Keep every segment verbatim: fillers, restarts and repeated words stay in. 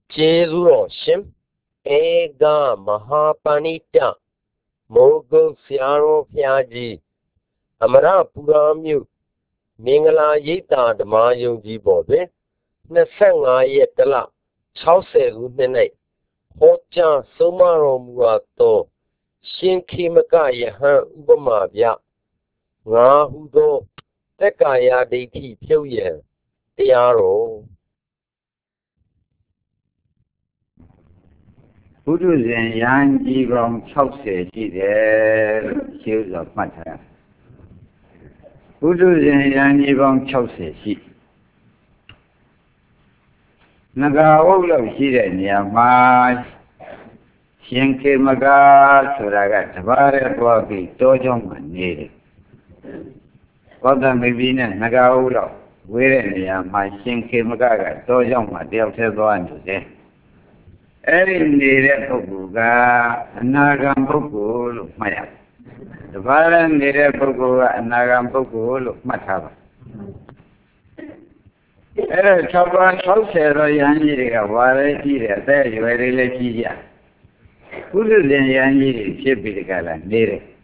Jesu Shem Ega Mahapanita Mogo Siaro Piaji Amara Puramu Mingala Yita the Mayo Jibobe Nasanga Yetala Chause Udene Hoja Somaro Muato Shin Kimaka Yahan Ubamabia Nga Hudo Tekaya Deti Pyoye Tiaro ဘုဒ္ဓဇင်ယံကြီးပေါင်း၆၀ရှိတယ်လို့ရှင်းစွာမှတ်ထားတယ်ဘုဒ္ဓဇင်ယံကြီးပေါင်း၆၀ရှိနဂါဝုတ်လို့ရှိတဲ့နေရာမှာရှင်ခေမကဆိုတာကတပါးရဲသွားပြီးတောကျောင်းမှာနေတယ်ဘောဓမိပိနဲ့နဂါဝုတ်လို့ဝေးတဲ့နေရာမှာရှင်ခေမကကတောကျောင်းမှာတယောက်တည်းသွားနေတယ်အဲ့ဒီနေတဲ့ပုဂ္ဂိုလ်ကအနာဂံပုဂ္ဂိုလ်လို့မှတ်ရတယ်။တပါးလည်းနေတဲ့ပုဂ္ဂိုလ်ကအနာဂံပုဂ္ဂိုလ်လို့မှတ်ထားပါ။အဲ့တော့၆ပါး၆၀တော့ယဟန်ကြီးတွေကဝါရဲကြီးတယ်အသက်အရွယ်တွေလည်းကြီးကြ။ကုသဇင်ယဟန်ကြီးတွေဖြစ်ပြီးတကလားနေတယ်။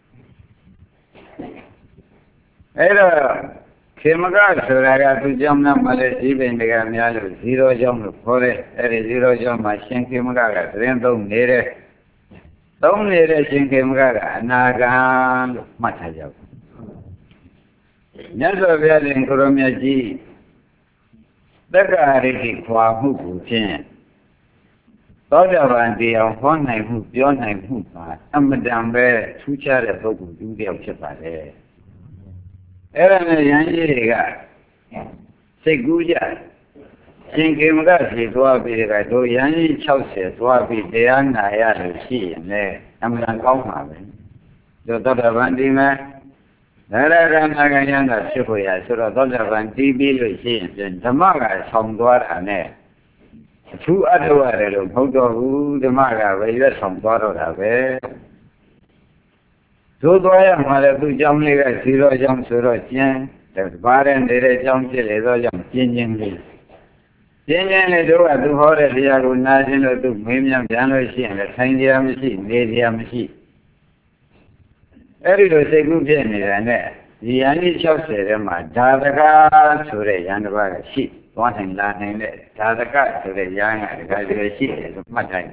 အဲ့တော့ခေမကဆိုတာကသူကြောင့်မှလည်းဒီပင်တွေကများလို့ဇီရောကြောင့်လို့ခေါ်တယ်အဲ့ဒီဇီရောကြောင့်မှရှင်ခေမကကသတင်းသုံးနေတယ်သုံးနေတဲ့ရှင်ခေမကကအနာဂံလို့မှတ်ထားကြပါမြတ်စွာဘုရားရှင်ကိုရောမြတ်ကြီးသက္ကာရိတိခွာမှုကိုဖြင့်သောတာပန်တရားဟောနိုင်မှုပြောနိုင်မှုပါအမတန်ပဲထူးခြားတဲ့ပုဂ္ဂိုလ်တူတယောက်ဖြစ်ပါတယ်အဲ့ဒါနဲ့ယန်းကြီးတွေကစိတ်ကူးကြရှင်ခေမကစီသွားပြီးကတို့ယန်းကြီး၆၀သွားပြီးတရားနာရလို့ရှိရင်လည်းအမှန်ကောင်းပါပဲတို့သောတာပန်ဒီမဲ့ဒါရကနာကယန္တာဖြစ်ဖို့ရဆိုတော့သောတာပန်တီးပြီးလို့ရှိရင်ဓမ္မကဆောင်သွားတာနဲ့အထူးအထောက်ရတယ်လို့မဟုတ်တော့ဘူးဓမ္မကပဲရွတ်ဆောင်သွားတော့တာပဲသို့သွားရမှာလည်းသူ့ကြောင့်လေးကဇီရောကြောင့်ဆိုတော့ကျင်းဘာတဲ့နေတဲ့ကြောင့်ဖြစ်လေတော့ကြောင့်ကျင်းချင်းလေးကျင်းချင်းလေးတို့ကသူဟောတဲ့တရားကိုနားခြင်းလို့သူမေးမြန်းပြန်လို့ရှိရင်လည်းထိုင်တရားမရှိနေတရားမရှိအဲ့ဒီလိုစိတ်ကူးဖြစ်နေတာနဲ့ဒီယန္တိ၆၀ထဲမှာဒါသကဆိုတဲ့ယန္တပါးကရှိသွားနိုင်လာနိုင်တဲ့ဒါသကဆိုတဲ့ယန္ကတကယ်လည်းရှိတယ်လို့မှတ်တိုင်း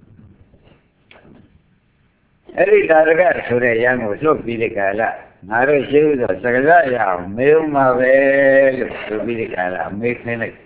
အဲ့ဒီဒါရကဆိုတဲ့ယံကိုလွတ်ပြီးတဲ့ကာလငါတို့ရှိဥသောစကစရအောင်မေးမှာပဲလို့ဆိုပြီးတဲ့ကာလမေးခင်းလိုက်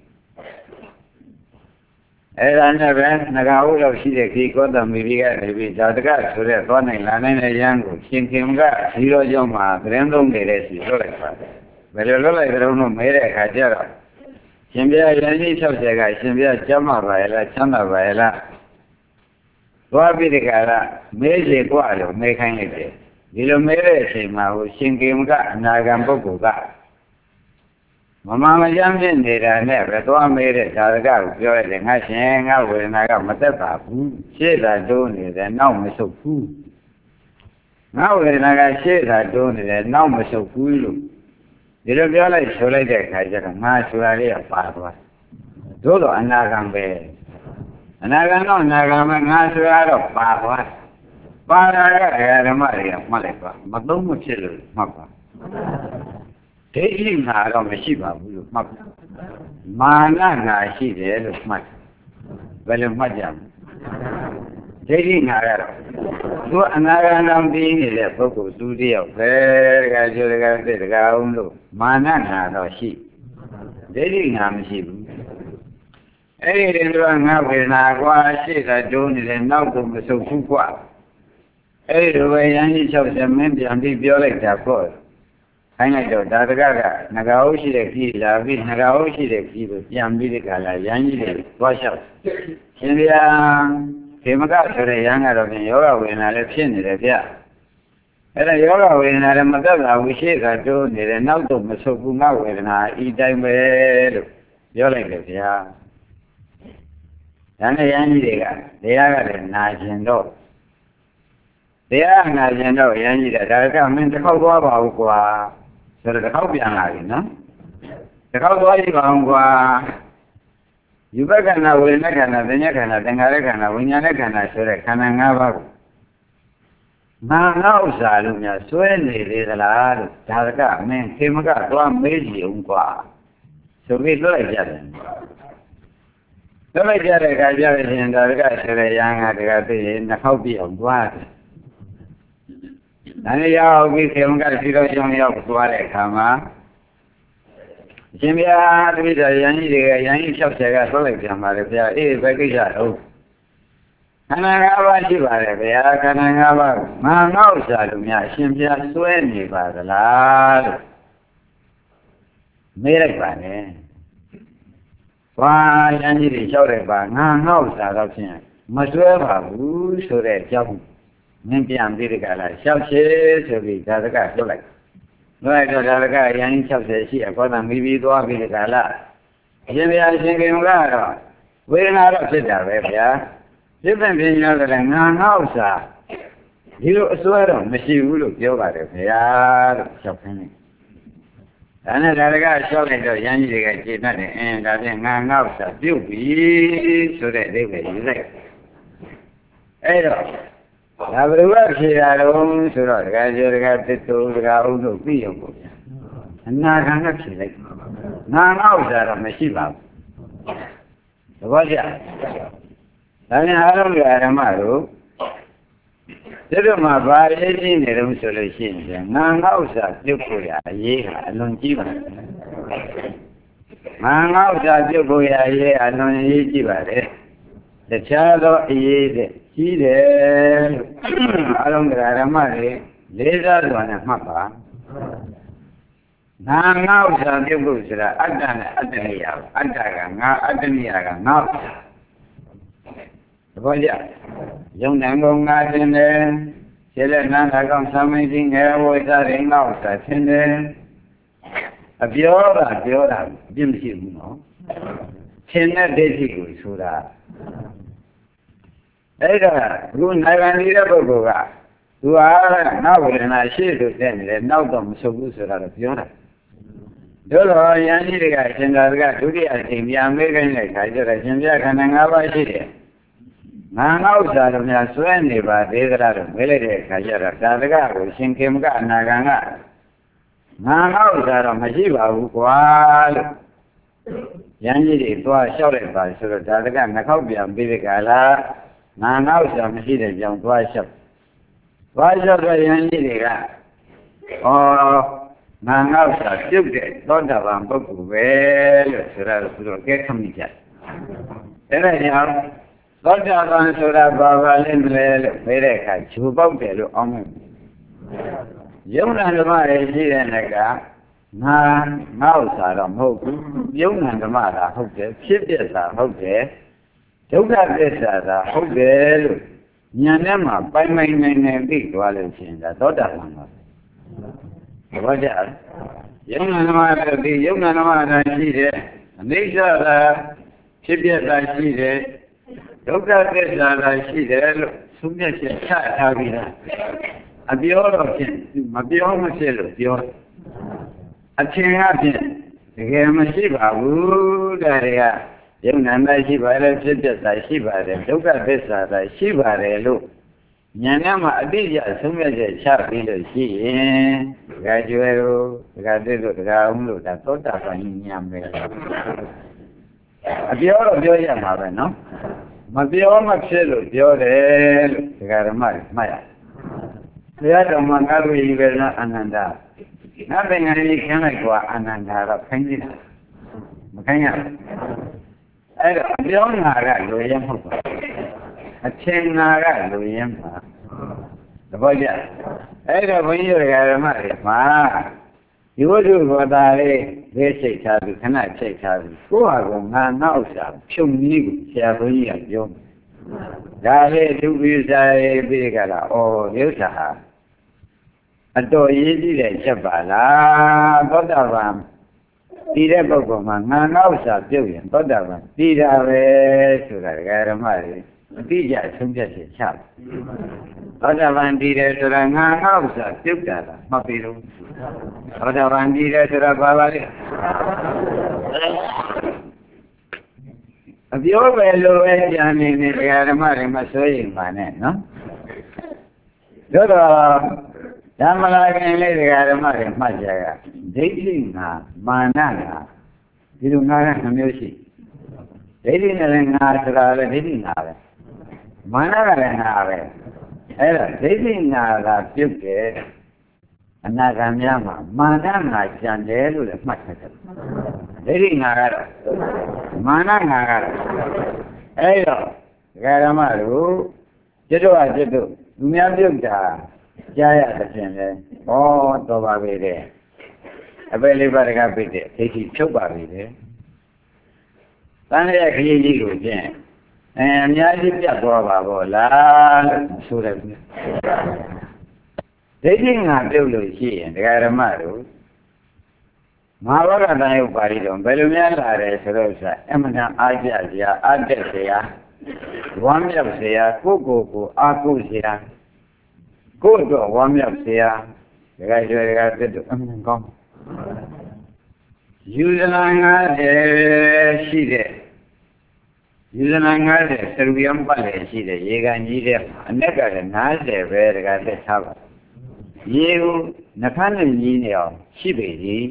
အဲ့ဒါနဲ့ပဲငကာဟုလောက်ရှိတဲ့ခေကောသမီပိကနေပြီးဒါတကဆိုတဲ့သွားနိုင်လာနိုင်တဲ့ယံကိုရှင်ခင်ကဇီရောကျောင်းမှာသတင်းသုံးနေတဲ့စီလွတ်လိုက်ပါတယ်ဘယ်လိုလွတ်လိုက်ကြတော့မဲတဲ့အခါကျတော့ရှင်ပြယန္တိ၆၀ကရှင်ပြကျမ်းမာပါရဲ့လားချမ်းသာပါရဲ့လားသွားပြီးဒီကရမဲစီกว่าလို့မဲခိုင်းလိုက်တယ်ဒီလိုမဲတဲ့အချိန်မှာဟိုရှင်ကေမကအနာဂံပုဂ္ဂိုလ်ကမမမကြမ်းဖြစ်နေတာနဲ့ပဲသွားမဲတဲ့ဒါရကကိုပြောရတယ်ငါရှင်ငါဝေဒနာကမသက်ပါဘူးရှေ့သာတိုးနေတယ်နောက်မဆုတ်ဘူးငါဝေဒနာကရှေ့သာတိုးနေတယ်နောက်မဆုတ်ဘူးလို့ဒီလိုပြောလိုက်ဆိုလိုက်တဲ့အခါကျတော့ငါဆိုတာလေးကပါသွားသို့တော့အနာဂံပဲအနာဂံတော့အနာဂံပဲငါဆိုတာတော့ပါသွားပါလာတဲ့ဓမ္မတွေကမှတ်လိုက်ပါမသုံးမဖြစ်လို့မှတ်ပါဒိဋ္ဌိငါတော့မရှိပါဘူးလို့မှတ်ပါမာနငါရှိတယ်လို့မှတ်ဘယ်လိုမှတ်ကြမလဲဒိဋ္ဌိငါကတော့သူအနာဂံတော်ပြီးနေတဲ့ပုဂ္ဂိုလ်သူတယောက်ပဲတကယ်ကျိုးတကယ်သိတကယ်အောင်လို့မာနငါတော့ရှိဒိဋ္ဌိငါမရှိဘူးအဲ့ဒီတင်တော့ငါဝေဒနာကွာရှေ့ကဒုံးနေတယ်နောက်တော့မဆုတ်ဘူးကွာအဲ့ဒီလိုပဲယန္တိ၆၀မင်းပြန်ပြီးပြောလိုက်တာပေါ့ခိုင်းလိုက်တော့ဒါတကကငကာဟုတ်ရှိတဲ့ကြီးလာပြီးငကာဟုတ်ရှိတဲ့ကြီးကိုပြန်ပြီးဒီကလာယန္တိတွေသွားလျှောက်ရှင်ဗျာခေမကဆိုတဲ့ယန္ကတော့ပြင်ယောဂဝေဒနာလည်းဖြစ်နေတယ်ဗျအဲ့ဒါယောဂဝေဒနာလည်းမသက်သာဘူးရှေ့ကဒုံးနေတယ်နောက်တော့မဆုတ်ဘူးငါဝေဒနာဤတိုင်းပဲလို့ပြောလိုက်တယ်ဗျာဒါနဲ့ယန္တိတွေကတရားကလည်းနာကျင်တော့တရားနာကျင်တော့ယန္တိကဒါကမင်းတစ်ခေါက်သွားပါဦးကွာဆိုတော့တစ်ခေါက်ပြန်လာပြီနော်တစ်ခေါက်သွားကြည့်ပါဦးကွာယူဘခန္ဓာဝေဒနာခန္ဓာသဉ္ဇခန္ဓာသင်္ခါရခန္ဓာဝိညာဏခန္ဓာဆိုတဲ့ခန္ဓာ၅ပါးကိုငါငါဥစ္စာလို့များစွဲနေသေးသလားလို့ဒါကမင်းခေမကသွားမေးကြည့်အောင်ကွာဆိုပြီးလွှတ်လိုက်ကြတယ်လွှတ်လိုက်ကြတဲ့အခါကျတော့ရှင်ဒါကဆိုတဲ့ရဟန်းကတကသိရင်နှောက်ပြအောင်သွားတယ်ဒါနဲ့ရောက်ပြီးခေမကစီတော်ကြောင့်ရောက်သွားတဲ့အခါမှာရှင်ဘုရားတပည့်တော်ရဟန်းကြီးတွေကရဟန်းကြီး၆၀ကဆွဲလိုက်ပြန်ပါလေဘုရားအေးဘယ်ကိစ္စတော့ခန္ဓာ၅ပါးရှိပါတယ်ဗျာခန္ဓာ၅ပါးငါငေါ့စားလို့များအရှင်ဘုရားစွဲနေပါသလားလို့မေးလိုက်ပါနဲ့။ဘာရန်ကြီးတွေလျှောက်လိုက်ပါငါငေါ့စားတော့ဖြင့်မစွဲပါဘူးဆိုတဲ့အကြောင်းမင်းပြန်ပြီးဒီကလာလျှောက်ချေဆိုပြီးဒါတကပြောလိုက်။nói cho ra cái anh chấp sẽ xí có thằng mi bi to bi cái là hiện bây giờ xin cái ông ra rồi với nó đó sẽ trả về phải chứ bên phía nhau là ngang ngáo sa ví dụ số đó mới chịu được tiêu cả được phải chấp cái này anh này ra cái số này rồi anh gì cái chuyện này em đã thấy ngang ngáo sa tiêu bị số này để về như vậy ấy rồi là bởi vì khi ra đúng số đó cái gì cái tích tụ cái ông nội bị không có anh na kháng cái gì đấy na ngáo sa là mới chịu vào được không chứ anh hai ông người làm mà rồi thế rồi mà ba cái gì này cũng số là xin chứ na ngáo sa tiêu của ya gì anh nói chi mà na ngáo sa tiêu của ya gì anh nói chi mà đấy để cho đó gì đấy chỉ để anh người làm mà đấy lấy ra rồi anh mặc à na ngáo sa tiêu của là anh ta anh ta này à anh ta cái ngã anh ta này cái ngáo được không chứ dùng năng công nghệ trên đây chỉ là năng là công sản phẩm gì nghe vui ta đến ngáo sa trên đây à biểu là biểu là điểm gì nó trên đây để gì của số là đấy là luôn này bạn đi đâu có cả tôi à nào có là xí được thế này nào có một số cái số là biểu là đó là anh đi cái trên đó cái tôi đi ăn thì ăn mấy cái này cái cho là trên đó khả năng ngáo bao nhiêu đấy ngáo ngáo sao rồi nhà suy nghĩ và để ra rồi mấy cái cái cho là cái cái của sinh kim cái anh cái ngã ngáo ngáo sao rồi mà chỉ bảo quá anh đi thì tôi sau này phải sửa ra cái nó không bị bị cái là ngáo ngáo sao mà chỉ để trong tôi sắp tôi sắp rồi anh đi thì cái ờ ngáo ngáo sao tiếp để đón đầu vào bốc về rồi sửa ra rồi cái không bị chết thế này nhau đón đầu vào sửa ra vào lên lên về đây cái chú bốc để được ông giống như là cái gì này cả ngà ngáo sa đó không giống như mà là không thể thiết địa là không thể chúng ta biết là không thể nhà nếu mà bay bay này này bị qua lên trên là tốt đẹp lắm rồi có chứ giống như mà bị giống như mà là gì đấy lý do là thiết địa là gì đấy chúng ta biết là là gì đấy chúng ta sẽ chạy theo đi ra à biểu rồi mà biểu mà sẽ rồi biểu anh xem á thì cái mà chỉ bảo u đây à những năm nay chỉ bảo là chỉ biết là chỉ bảo là đâu có biết là là chỉ bảo là luôn nhà nhà mà đi ra sống ra để cha đi rồi chỉ cái chuyện rồi cái đấy rồi cái ông rồi đã tốt đã phải nhầm rồi à biểu rồi biểu gì mà vậy nó mà biểu mà sẽ rồi biểu đấy cái mà mà bây giờ mà cái gì về nó anh đã nó bên này đi cái này của anh anh đã là khánh gì mà khánh à ấy là biểu là cái đối em không phải trên là cái đối em phải được không chứ ấy là bây giờ cái mà mà yếu được vào đây để xây ra được cái này xây ra được của của ngàn nào sao chung như cái bây giờ dùng cái này tôi bây giờ bây giờ là ô nếu sao anh tôi ý đi để chấp bà là tốt đạo vàng đi ra bộ của mà ngàn áo sao tiêu hiện tốt đạo vàng đi ra về sửa lại cái đó mà đi ra xuống ra sẽ chậm tốt đạo vàng đi ra sửa lại ngàn áo sao tiêu cả là mà bị luôn tốt đạo vàng đi ra sửa lại bà bà đi အပြောပဲလို့ပဲကြံနေနေတရားဓမ္မတွေမဆွေးရင်ပါနဲ့နော်တို့တော့ဓမ္မလာခင်လေးတရားဓမ္မတွေမှတ်ကြကဒိဋ္ဌိငါမာနငါဒီလိုငါးကနှမျိုးရှိဒိဋ္ဌိနဲ့လည်းငါဆိုတာလည်းဒိဋ္ဌိငါပဲမာနကလည်းငါပဲအဲ့ဒါဒိဋ္ဌိငါကပြုတ်တယ်အနာဂတ်များမှာမာနငါကြံတယ်လို့လည်းမှတ်ထားတယ်ဒိဋ္ဌိငါကတော့မာနငါကတော့အဲ့တော့ဒကာဓမ္မတို့ကျွတ်တော့ကျွတ်တော့သူများပြုတ်တာကြားရတဲ့ဖြင့်လဲဩတော်ပါပြီတဲ့အပယ်လေးပါးတကပြည့်တဲ့ဒိဋ္ဌိဖြုတ်ပါပြီတဲ့တန်ရဲ့ခရီးကြီးကိုဖြင့်အဲအများကြီးပြတ်သွားပါဘောလားလို့ဆိုတယ်ဒိဋ္ဌိငါပြုတ်လို့ရှိရင်ဒကာဓမ္မတို့မဟာဗုဒ္ဓတန်ရုပ်ပါဠိတော်ဘယ်လိုများလာတယ်ဆိုတော့ဆိုအမှန်တန်အားကြစရာအတက်စရာဝမ်းမြောက်စရာကိုကိုကိုအားကိုစရာကိုတော့ဝမ်းမြောက်စရာဒကာကျွဲဒကာတက်တို့အမှန်ကောင်းယူဇနာငါးဆယ်ရှိတဲ့ယူဇနာငါးဆယ်စရူယံပတ်လေရှိတဲ့ရေကန်ကြီးတဲ့အနက်ကလည်းငါးဆယ်ပဲဒကာတက်ထားပါရေကိုနှခမ်းနဲ့ကြီးနေအောင်ရှိပေသည်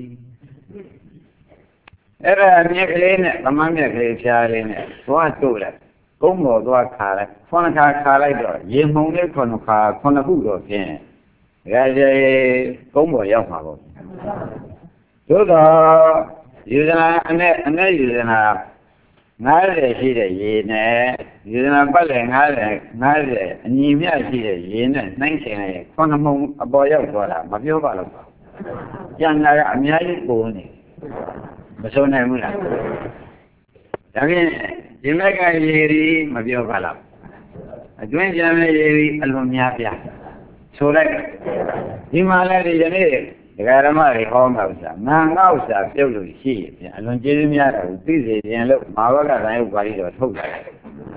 အဲ့ဒါမြက်ကလေးနဲ့ဗမာမြက်ကလေးဖြားလေးနဲ့သွားတို့လိုက်ကုန်းပေါ်သွားခါလိုက်ခုနခါခါလိုက်တော့ရေမှုန်လေးခုနခါခုနခုတော့ဖြင့်ဒါကြဲကုန်းပေါ်ရောက်မှာပေါ့သို့တော့ယူဇနာအနဲ့အနဲ့ယူဇနာငါးဆယ်ရှိတဲ့ရေနဲ့ယူဇနာပတ်လေငါးဆယ်ငါးဆယ်အညီမျှရှိတဲ့ရေနဲ့နှိုင်းရှင်လိုက်ခုနမှုန်အပေါ်ရောက်သွားတာမပြောပါလို့ပါကျန်တာကအများကြီးပုံနေမဆုံးနိုင်ဘူးလားဒါဖြင့်ဒီမက်ကရေဒီမပြောပါလားအတွင်းကျမ်းရဲ့ရေဒီအလွန်များပြဆိုလိုက်ဒီမှာလည်းဒီနေ့ဒကာရမတွေဟောမှာဥစ္စာငါငါဥစ္စာပြုတ်လို့ရှိရင်အလွန်ကျေးဇူးများတယ်သိစေခြင်းလို့မဟာဝကတိုင်းဥပါဠိတော်ထုတ်လာတယ်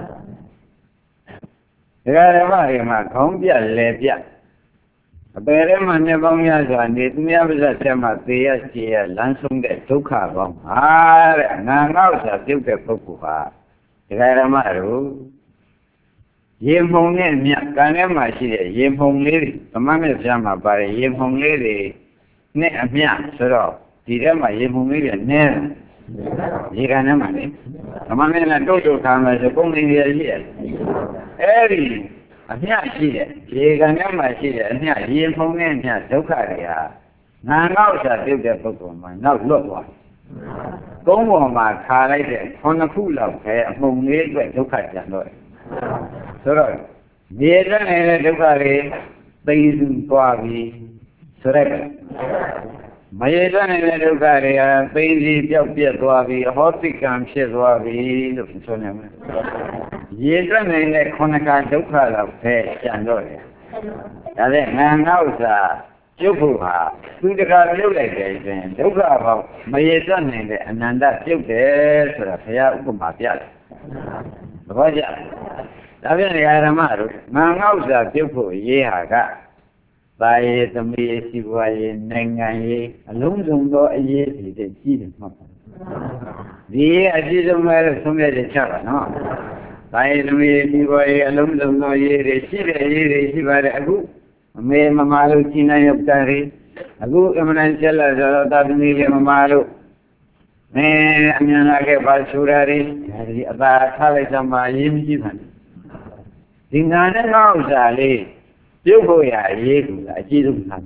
ဒကာရမတွေမှာခေါင်းပြလဲပြအပေထဲမှာနှစ်ပေါင်းများစွာနေသူများပါးစပ်ထဲမှာသေရချေရလမ်းဆုံးတဲ့ဒုက္ခပေါင်းဟာတဲ့ငါငါဥစ္စာပြုတ်တဲ့ပုဂ္ဂိုလ်ဟာဒကာရမတို့ရေမှုန်နဲ့မြတ်ကံထဲမှာရှိတဲ့ရေမှုန်လေးတွေဗမာမြတ်ပြမှာပါတယ်ရေမှုန်လေးတွေနဲ့အမြတ်ဆိုတော့ဒီထဲမှာရေမှုန်လေးတွေနည်းရေကန်ထဲမှာလေဗမာမြတ်ကတုတ်တုတ်ခံမယ်ဆိုပုံနေရရှိတယ်အဲ့ဒီအမြတ်ရှိတဲ့ရေကန်ထဲမှာရှိတဲ့အမြတ်ရေမှုန်နဲ့အမြတ်ဒုက္ခတွေဟာငါငေါ့စာပြုတ်တဲ့ပုဂ္ဂိုလ်မှာနောက်လွတ်သွားကုန်းပေါ်မှာခါလိုက်တဲ့ခုနှစ်ခုလောက်ပဲအမှုန်လေးအတွက်ဒုက္ခကြံတော့ဆိုတော့မြေတဲ့နေတဲ့ဒုက္ခတွေသိစုသွားပြီဆိုရက်မရေတဲ့နေတဲ့ဒုက္ခတွေဟာသိစီပြောက်ပြက်သွားပြီဟောတိကံဖြစ်သွားပြီလို့ဆိုနေမှာရေတဲ့နေတဲ့ခုနှစ်ခါဒုက္ခလောက်ပဲကြံတော့တယ်ဒါနဲ့ငါငေါ့စာကျုပ်ဖို့ဟာသူတကာပြုတ်လိုက်တယ်ဆိုရင်ဒုက္ခပေါင်းမရေတတ်နိုင်တဲ့အနန္တပြုတ်တယ်ဆိုတာဘုရားဥပမာပြတယ်။ဘာကြဒါပြန်ဓမ္မတို့ငါငေါ့စာပြုတ်ဖို့ရေးဟာကသာယေသမီးစီပွားရေးနိုင်ငံရေးအလုံးစုံသောအရေးတွေတည်းကြီးတယ်မှတ်ပါဒီအကြီးဆုံးပဲဆုံးဖြတ်ချက်ချပါနော်သာယေသမီးစီပွားရေးအလုံးစုံသောရေးတွေရှိတဲ့ရေးတွေရှိပါတယ်အခုအမေမမလို့ရှင်းနိုင်ရောက်တာတွေအခုအမှန်ကျက်လာတော့တာသမီးလေးမမလို့အဲအမြန်လာခဲ့ပါဆိုတာတွေဒီအသာထားလိုက်သမှာရေးမကြည့်ပါနဲ့ဒီငါနဲ့ငါဥစ္စာလေးပြုတ်ဖို့ရအရေးကူတာအကြီးဆုံးလား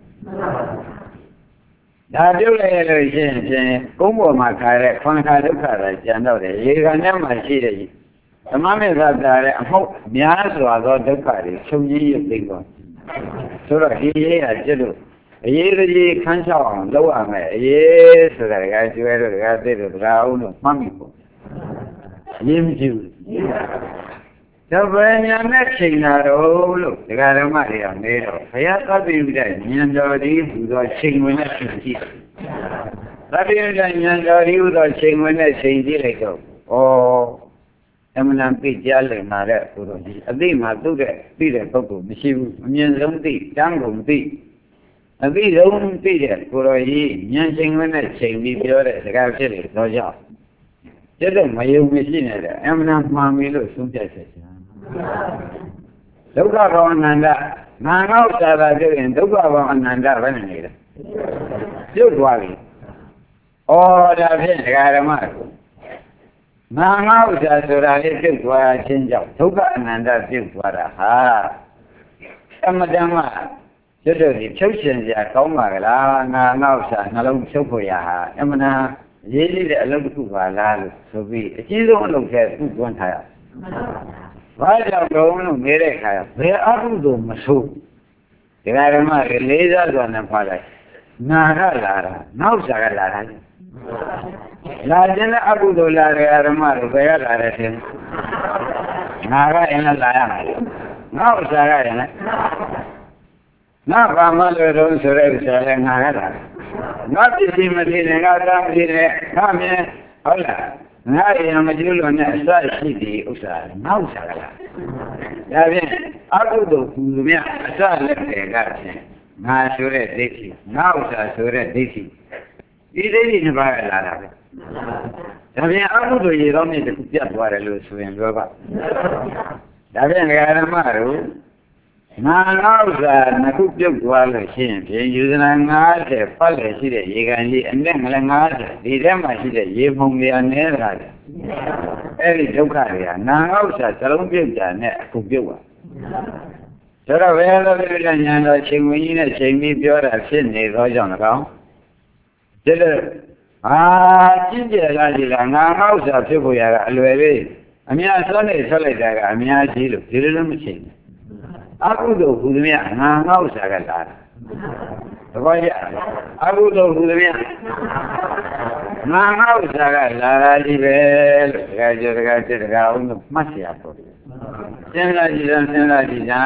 ဒါပြုတ်လိုက်လို့ရှိရင်ဖြင့်ကုန်းပေါ်မှာခါတဲ့ခွန်ခါဒုက္ခတွေကျန်တော့တယ်ရေကန်ထဲမှာရှိတဲ့ဓမ္မမေသာတာတဲ့အမှုများစွာသောဒုက္ခတွေချုပ်ကြီးရသိသွားဆိုတော့ဒီရေးဟာကျလို့အရေးကြီးခန်းချောက်အောင်လုပ်ရမယ်အရေးဆိုတာကကျွဲတို့ကသိတို့ကအောင်လို့မှတ်မိပေါ့အရေးမကြည့်ဘူးဒါပဲညာနဲ့ချိန်လာတော့လို့ဒကာဓမ္မတွေကနေတော့ဘုရားသတိဥဒ္ဒဉာဏ်တော်ဒီဟူသောချိန်ဝင်နဲ့ချိန်ကြည့်သတိဥဒ္ဒဉာဏ်တော်ဒီဟူသောချိန်ဝင်နဲ့ချိန်ကြည့်လိုက်တော့ဩအမှန်တန်သိကြလည်လာတဲ့ဘုရားကြီးအသိမှသုတဲ့သိတဲ့ပုဂ္ဂိုလ်မရှိဘူးအမြင်ဆုံးသိတန်းကုန်သိအသိဆုံးသိတဲ့ဘုရားကြီးဉာဏ်ချိန်ဝင်နဲ့ချိန်ပြီးပြောတဲ့စကားဖြစ်လေတော့ကြောင့်这种没有没劲的，要么呢，妈咪都送在身上。都搞搞难的，难搞啥的这个人都搞搞难的，反正那个，就多的。哦，这片这个什么？难搞啥说的，你就多呀，先叫都搞难的就多了哈。什么什么？就是你抽现在搞嘛个啦，难搞啥，那拢抽不呀哈，要么呢？ये लिए अलग तो वाला सभी चीजों लोग है तू कौन खाया वाह जब लोगों मेरे खाया मैं अब दो मशहूर तेरा मारे ले जा तो न पाला नारा लारा नाउ सागा लारा लाजन अब दो लारे यार मारो गया लारे थे नारा इन्हें लाया नाउ सागा है ना ना कामल रोज सुरे चले नारा लारा ना किसी मदीने ना राम मदीने ना मैं होला ना ये मजलूल ने साल सीधी उसार ना उसार या bien algo do दुनिया साल लगेगा ना सुरे देखी ना उसार सुरे देखी इधर ही नहीं बाहर ला रहा है तब ये algo do ये रोने तो क्या द्वारा लो सुन लो बा तब ये अगर मारो ना ना उसार ना कुछ जो द्वारा शेन ये युजना ना से फल है सीधे ये गांधी अंदर मले ना से धीरे में सीधे ये भूमि अन्य रहा है ऐसी चौका है ना उसार चलो भी जाने कुछ जो हुआ चलो वेला वेला जाना चिंगी ने चिंगी प्यारा शेन ने रोजाना काउ चलो हाँ चिंजे लाजी ला ना उसार फिर कोई आगा अलवेले अमिया सोने सोले जाएगा अमिया जीलो जीलो में चिंग aku tu dunia na ngau saga lar to ya aku tu dunia na ngau saga lar ji be ga jo ga ji ga un masih apa sen la ji sen la ji ja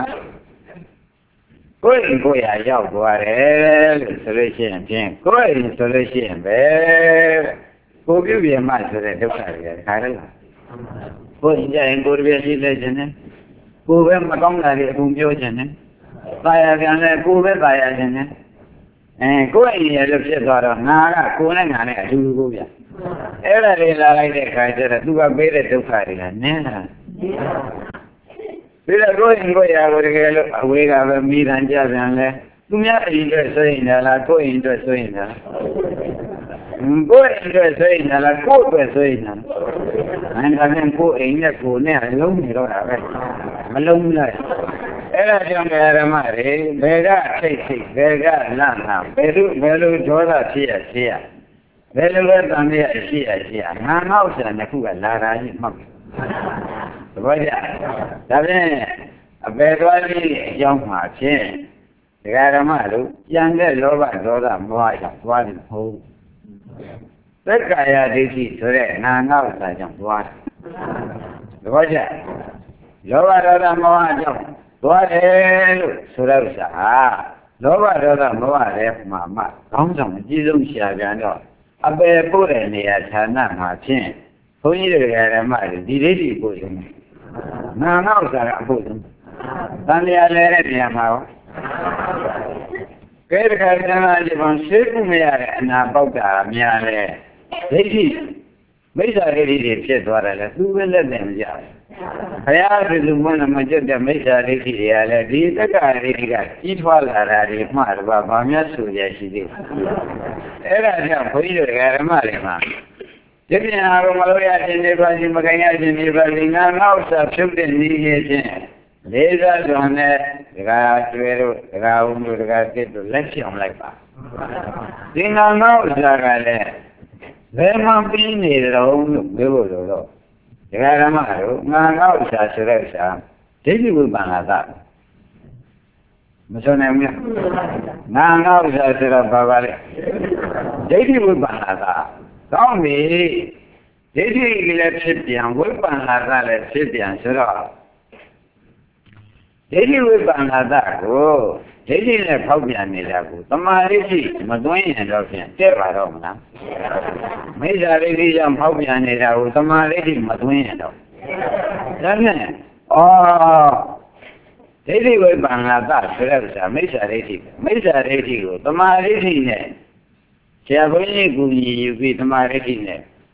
koi koi ya yao qua de so lo shin pin koi so lo shin be ko pyu pye ma so de dukha de kha de la koi ja yin ko de ji le chin ne cô bé mà con là thì cùng vô chừng này, tại vì anh cô bé tại chừng này, eh cô ấy thì lúc trước đó ngã cả cô này ngã này chú cô vậy, ấy là đi là lại để khai cho là tu cái bé để tu khai là nè là, bây giờ cô ấy cô ấy à cô ấy cái cô ấy cái mi thành cha rằng là tu nhớ đi chơi chơi là cô ấy chơi chơi là, cô ấy chơi chơi là cô ấy chơi là. Anh ta nên cô ấy là cô này lông thì đâu đã vậy mà lông này ấy là trong cái là mà đấy về ra xây xây về ra làm làm về lúc về lúc cho ra chia chia về lúc về tạm biệt chia chia ngang ngau sẽ là khu gần là ra gì mà vậy à tại vì về đó đi trong mà chia cái là mà lúc giang cái lỗ bạn đó là mua chẳng qua thì thôi tất cả là đi thì thôi đấy ngang ngau là chẳng qua được chưa lỗ bạn đó là mua chẳng qua đấy số đâu sao lỗ bạn đó là mua đấy mà mà không chẳng chỉ dùng xe cái đó à bé bố này này cha na mà chuyện không như cái là mà đi đi đi bố dùng ngang ngau là bố dùng tan đi ăn lên đi mà cái cái cái này thì bằng sức cũng mày na bảo cả mày này đấy thì bây giờ cái gì để chết vào là tu bên lên làm gì hay là cái lúc mà mình chơi để mấy giờ đấy thì là đi tất cả đi cái chỉ vào là ra đi mà và bao nhiêu số giờ chỉ đi cái là theo khối rồi cái mà đấy mà thế thì nào mà lo ya trên đây bao nhiêu mà cái nhà trên đây bao nhiêu ngang ngau sắp xếp đến đi cái trên để ra rồi này cái chuyện rồi cái ông rồi cái cái rồi lấy xong lại ba thì ngang ngau là cái này về mà pin này rồi về rồi rồi cái là mà rồi ngang ngau sao sẽ ra sao thế thì vừa bằng là sao mà sao này nhá ngang ngau sao sẽ ra bao bao đấy thế thì vừa bằng là sao không vì thế thì cái là xếp tiền vừa bằng là sao là xếp tiền sẽ ra thế thì vừa bằng là sao cô thế thì là phao tiền này là cô tao mà đấy gì mà tôi nhìn đâu tiền chết vào đâu mà mấy giờ đấy đi làm phao tiền này là cô tao mà đấy gì mà tôi nhìn đâu đấy nè ờ thế thì vừa bằng là sao sẽ là sao mấy giờ đấy thì mấy giờ đấy thì cô tao mà đấy thì nè chả có gì cũng nhiều vì tao mà đấy thì nè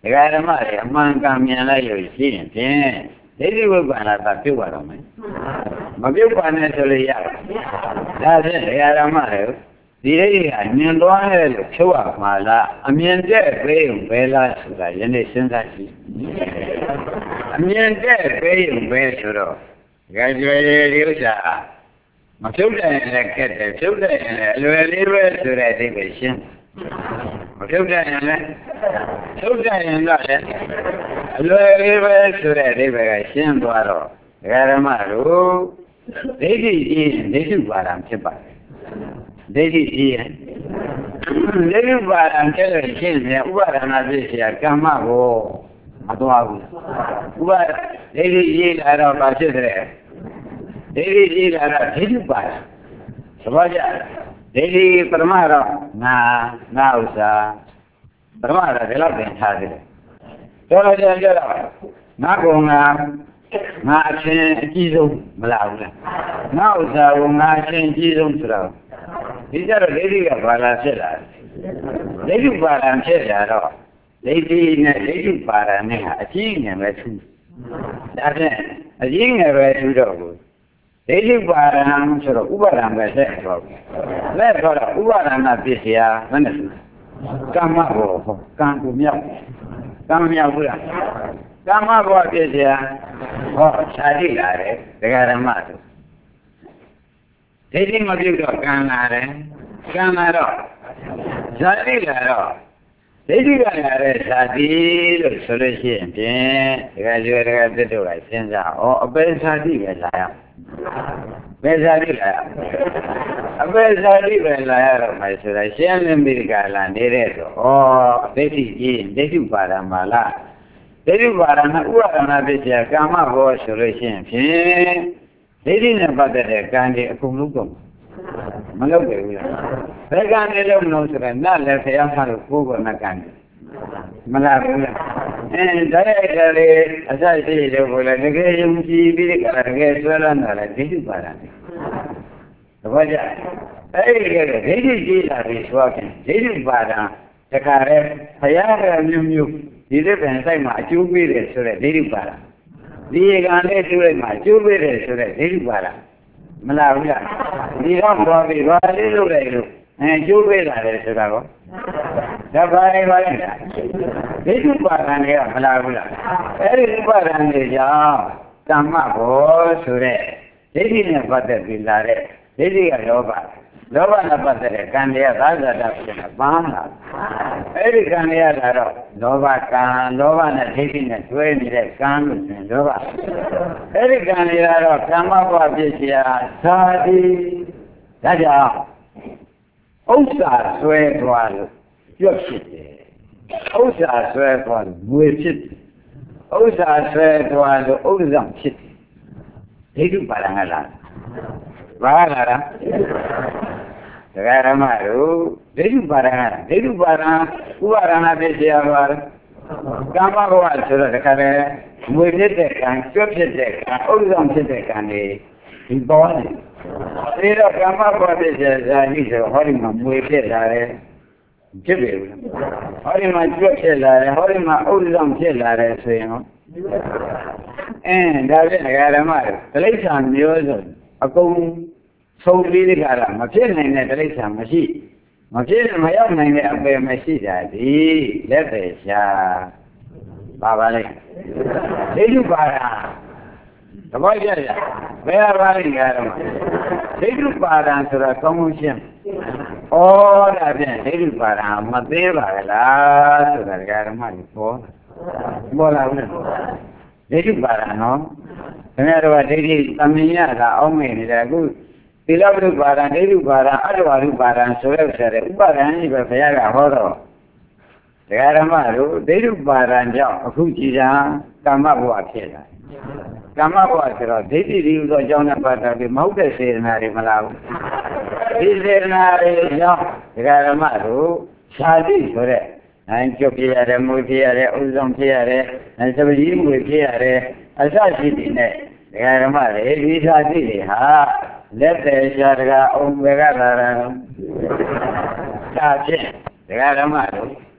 ဒကာဓမ္မတွေအမှန်ကမြင်လိုက်လို့ရှိရင်ဖြင့်ဒိဋ္ဌိဝိပ္ပန္နတာပြုတ်သွားတော့မယ်မပြုတ်ပါနဲ့ဆိုလို့ရပါဒါဖြင့်ဒကာဓမ္မတွေဒီဒိဋ္ဌိကမြင်သွားတယ်လို့ဖြုတ်ရမှာလားအမြင်တဲ့ပေးုံပဲလားဆိုတာယနေ့စဉ်းစားကြည့်အမြင်တဲ့ပေးုံပဲဆိုတော့ဒကာကျွေးဒီဥစ္စာမဖြုတ်တယ်လည်းခက်တယ်ဖြုတ်တယ်လည်းအလွယ်လေးပဲဆိုတဲ့အဓိပ္ပာယ်ရှင်းမဖြုတ်တယ်လည်းဖြုတ်တယ်ရင်တော့လည်းအလွယ်လေးပဲဆိုတဲ့အဓိပ္ပာယ်ကရှင်းသွားတော့ဒကာဓမ္မတို့ဒိဋ္ဌိကြီးဒိဋ္ဌိပါဒံဖြစ်ပါတယ်ဒိဋ္ဌိကြီးဒိဋ္ဌိပါဒံကျလို့ရှင်းတယ်ဥပါဒနာဖြစ်เสียကမ္မကိုမသွားဘူးဥပါဒဒိဋ္ဌိကြီးလာတော့ဘာဖြစ်တယ်ဒိဋ္ဌိကြီးလာတော့ဒိဋ္ဌိပါဒံသဘောကျဒိဋ္ဌိပရမတော့ငါငါဥစ္စာပရမတော့ဒီလောက်တင်ထားတယ်တော်တော်ကြာကြာတော့ငါကောင်ငါငါအချင်းအကြီးဆုံးမလားဘူးလားငါဥစ္စာကိုငါအချင်းအကြီးဆုံးဆိုတော့ဒီကြတော့ဒိဋ္ဌိကဘာလာဖြစ်လာဒိဋ္ဌိပါဒံဖြစ်လာတော့ဒိဋ္ဌိနဲ့ဒိဋ္ဌိပါဒံနဲ့ဟာအကြီးငယ်ပဲသူဒါဖြင့်အကြီးငယ်ပဲသူတော့ကိုဒိဋ္ဌိပါဒံဆိုတော့ဥပါဒံပဲဆက်တော့လက်တော့ဥပါဒနာပစ္စယဘယ်နဲ့ကမ္မဘောကံကိုမြောက်ကံမြောက်ဘူးလားကမ္မဘောပစ္စယဟောခြားကြည့်လာတယ်ဒကာဓမ္မတို့ဒိဋ္ဌိမပြုတ်တော့ကံလာတယ်ကံလာတော့ဇာတိလာတော့ဒိဋ္ဌိကလာတဲ့ဇာတိလို့ဆိုလို့ရှိရင်ဖြင့်ဒကာကျွေးဒကာသစ်တို့ကစဉ်းစားဩအပေဇာတိပဲလာရဘယ်ဇာတိလာရအပေဇာတိပဲလာရတော့မယ်ဆိုတာရှင်းလင်းပြီးကလာနေတဲ့ဆိုဩဒိဋ္ဌိကြီးဒိဋ္ဌိပါဒံမှာလားဒိဋ္ဌိပါဒံကဥပါဒနာဖြစ်เสียကာမဘောဆိုလို့ရှိရင်ဖြင့်ဒိဋ္ဌိနဲ့ပတ်သက်တဲ့ကံတွေအကုန်လုံးတော့မလုပ်တယ်ဘူးလားဘယ်ကံတွေလုံးမလို့ဆိုတော့နတ်လည်းဖျားမှလို့ကိုယ်ကနတ်ကံတယ်မလားဘူးလားအဲဒါရိုက်ကလေးအစရှိတယ်ဘုရားတကယ်ယုံကြည်ပြီးတကယ်ဆွဲလန်းတာလည်းဒိဋ္ဌိပါဒံသဘောကျအဲ့ဒီကဒိဋ္ဌိကြီးလာပြီးဆိုတော့ဒိဋ္ဌိပါဒံတခါလဲဖျားကမျိုးမျိုးဒီတဲ့ပင်ဆိုင်မှာအကျိုးပေးတယ်ဆိုတဲ့ဒိဋ္ဌိပါဒံဒီကံလေးတွေ့လိုက်မှာအကျိုးပေးတယ်ဆိုတဲ့ဒိဋ္ဌိပါဒံမလားဘူးလားဒီတော့ပေါ်ပြီးဘာလေးလုပ်လိုက်လို့အဲကျိုးပေးတာလေဆိုတာကောဒါပါနေပါလေဒိဋ္ဌိပါဒံတွေကမလားဘူးလားအဲ့ဒီဥပါဒံတွေကြောင့်ကမ္မဘောဆိုတဲ့ဒိဋ္ဌိနဲ့ပတ်သက်ပြီးလာတဲ့ဒိဋ္ဌိကလောဘလောဘနဲ့ပတ်သက်တဲ့ကံတွေကသာဇာတဖြစ်နေပန်းလာအဲ့ဒီကံတွေကလာတော့လောဘကံလောဘနဲ့ဒိဋ္ဌိနဲ့တွဲနေတဲ့ကံလို့ဆိုရင်လောဘအဲ့ဒီကံတွေကတော့ကမ္မဘဝဖြစ်เสียဇာတိဒါကြောင့်ဥစ္စာဆွဲသွားလို့ပြုတ်ဖြစ်တယ်ဥစ္စာဆွဲသွားလို့ငွေဖြစ်တယ်ဥစ္စာဆွဲသွားလို့ဥစ္စာဖြစ်တယ်ဒိဋ္ဌိပါဒံကလားဘာလာတာဒကာရမတို့ဒိဋ္ဌိပါဒံကဒိဋ္ဌိပါဒံဥပါဒနာဖြစ်เสียပါကမ္မဘဝဆိုတော့တခါတည်းငွေဖြစ်တဲ့ကံကျွတ်ဖြစ်တဲ့ကံဥစ္စာဖြစ်တဲ့ကံတွေဒီပေါ်နေဒီတော့ကမ္မဘဝဖြစ်เสียဇာတိဆိုဟောဒီမှာငွေဖြစ်လာတယ်ဖြစ်ပြီဘူးဟောဒီမှာကျွတ်ဖြစ်လာတယ်ဟောဒီမှာဥစ္စာဖြစ်လာတယ်ဆိုရင်ဟောအင်းဒါဖြင့်ဒကာရမတို့တိဋ္ဌာမျိုးစုံအကုန်ဆုံးပြီးဒီကရမဖြစ်နိုင်တဲ့တိဋ္ဌာမရှိမဖြစ်မရောက်နိုင်တဲ့အပေမရှိတာဒီလက်ပဲရှာပါပါလေဒိဋ္ဌိပါဒံသဘောကျကြဘယ်ပါလိမ့်ကြတော့ဒိဋ္ဌိပါဒံဆိုတော့ကောင်းကောင်းရှင်းဩဒါဖြင့်ဒိဋ္ဌိပါဒံမသေးပါလားဆိုတာဒကာဓမ္မကြီးပေါ်ပေါ်လာဘူးဒိဋ္ဌိပါဒံနော်ခင်ဗျားတို့ကဒိဋ္ဌိသမင်ရတာအောင်းမိနေတယ်အခုသီလဝိပါဒံဒိဋ္ဌိပါဒံအတ္တဝါရုပါဒံဆိုရတဲ့ဥပါဒံကြီးပဲဘုရားကဟောတော့ဒကာဓမ္မတို့ဒိဋ္ဌိပါဒံကြောင့်အခုကြည်တာကမ္မဘဝဖြစ်လာကမ္မဘဝဆိုတော့ဒိဋ္ဌိဒီဥသောအကြောင်းနဲ့ပတ်သက်ပြီးမဟုတ်တဲ့စေတနာတွေမလားဘူးဒီစေတနာတွေကြောင့်ဒကာဓမ္မတို့ဇာတိဆိုတဲ့အဲကြုတ်ပြရတယ်မွေးပြရတယ်ဥစ္စာဖြစ်ရတယ်အဲစပတိမွေးပြရတယ်အစရှိတဲ့နဲ့ဒကာဓမ္မတွေဒီဇာတိတွေဟာလက်သေးရှားတကအုံဝေကသာရံဒါဖြင့်ဒကာဓမ္မတို့ဒ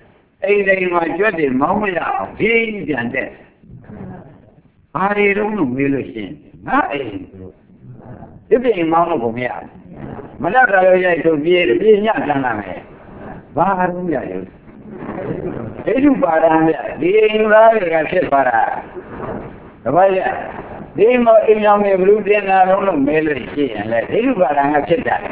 အိမ်တိုင်းမှာကြွတ်တယ်မောင်းမရအောင်ဒီပြန်တဲ့ဘာတွေတော့မေးလို့ရှိရင်ငါအိမ်လို့ဒီပြင်မောင်းလို့ကိုမရမလက်ကလေးရိုက်ထုတ်ပြေးပြေးညတန်းလာမယ်ဘာလို့ရလဲဒိဋ္ဌုပါဒံမြဒီအိမ်သားတွေကဖြစ်သွားတာတပည့်ရဒီမအိမ်အောင်နေဘလူတင်တာလုံးလို့မဲလို့ရှိရင်လေဒိဋ္ဌုပါဒံကဖြစ်တာ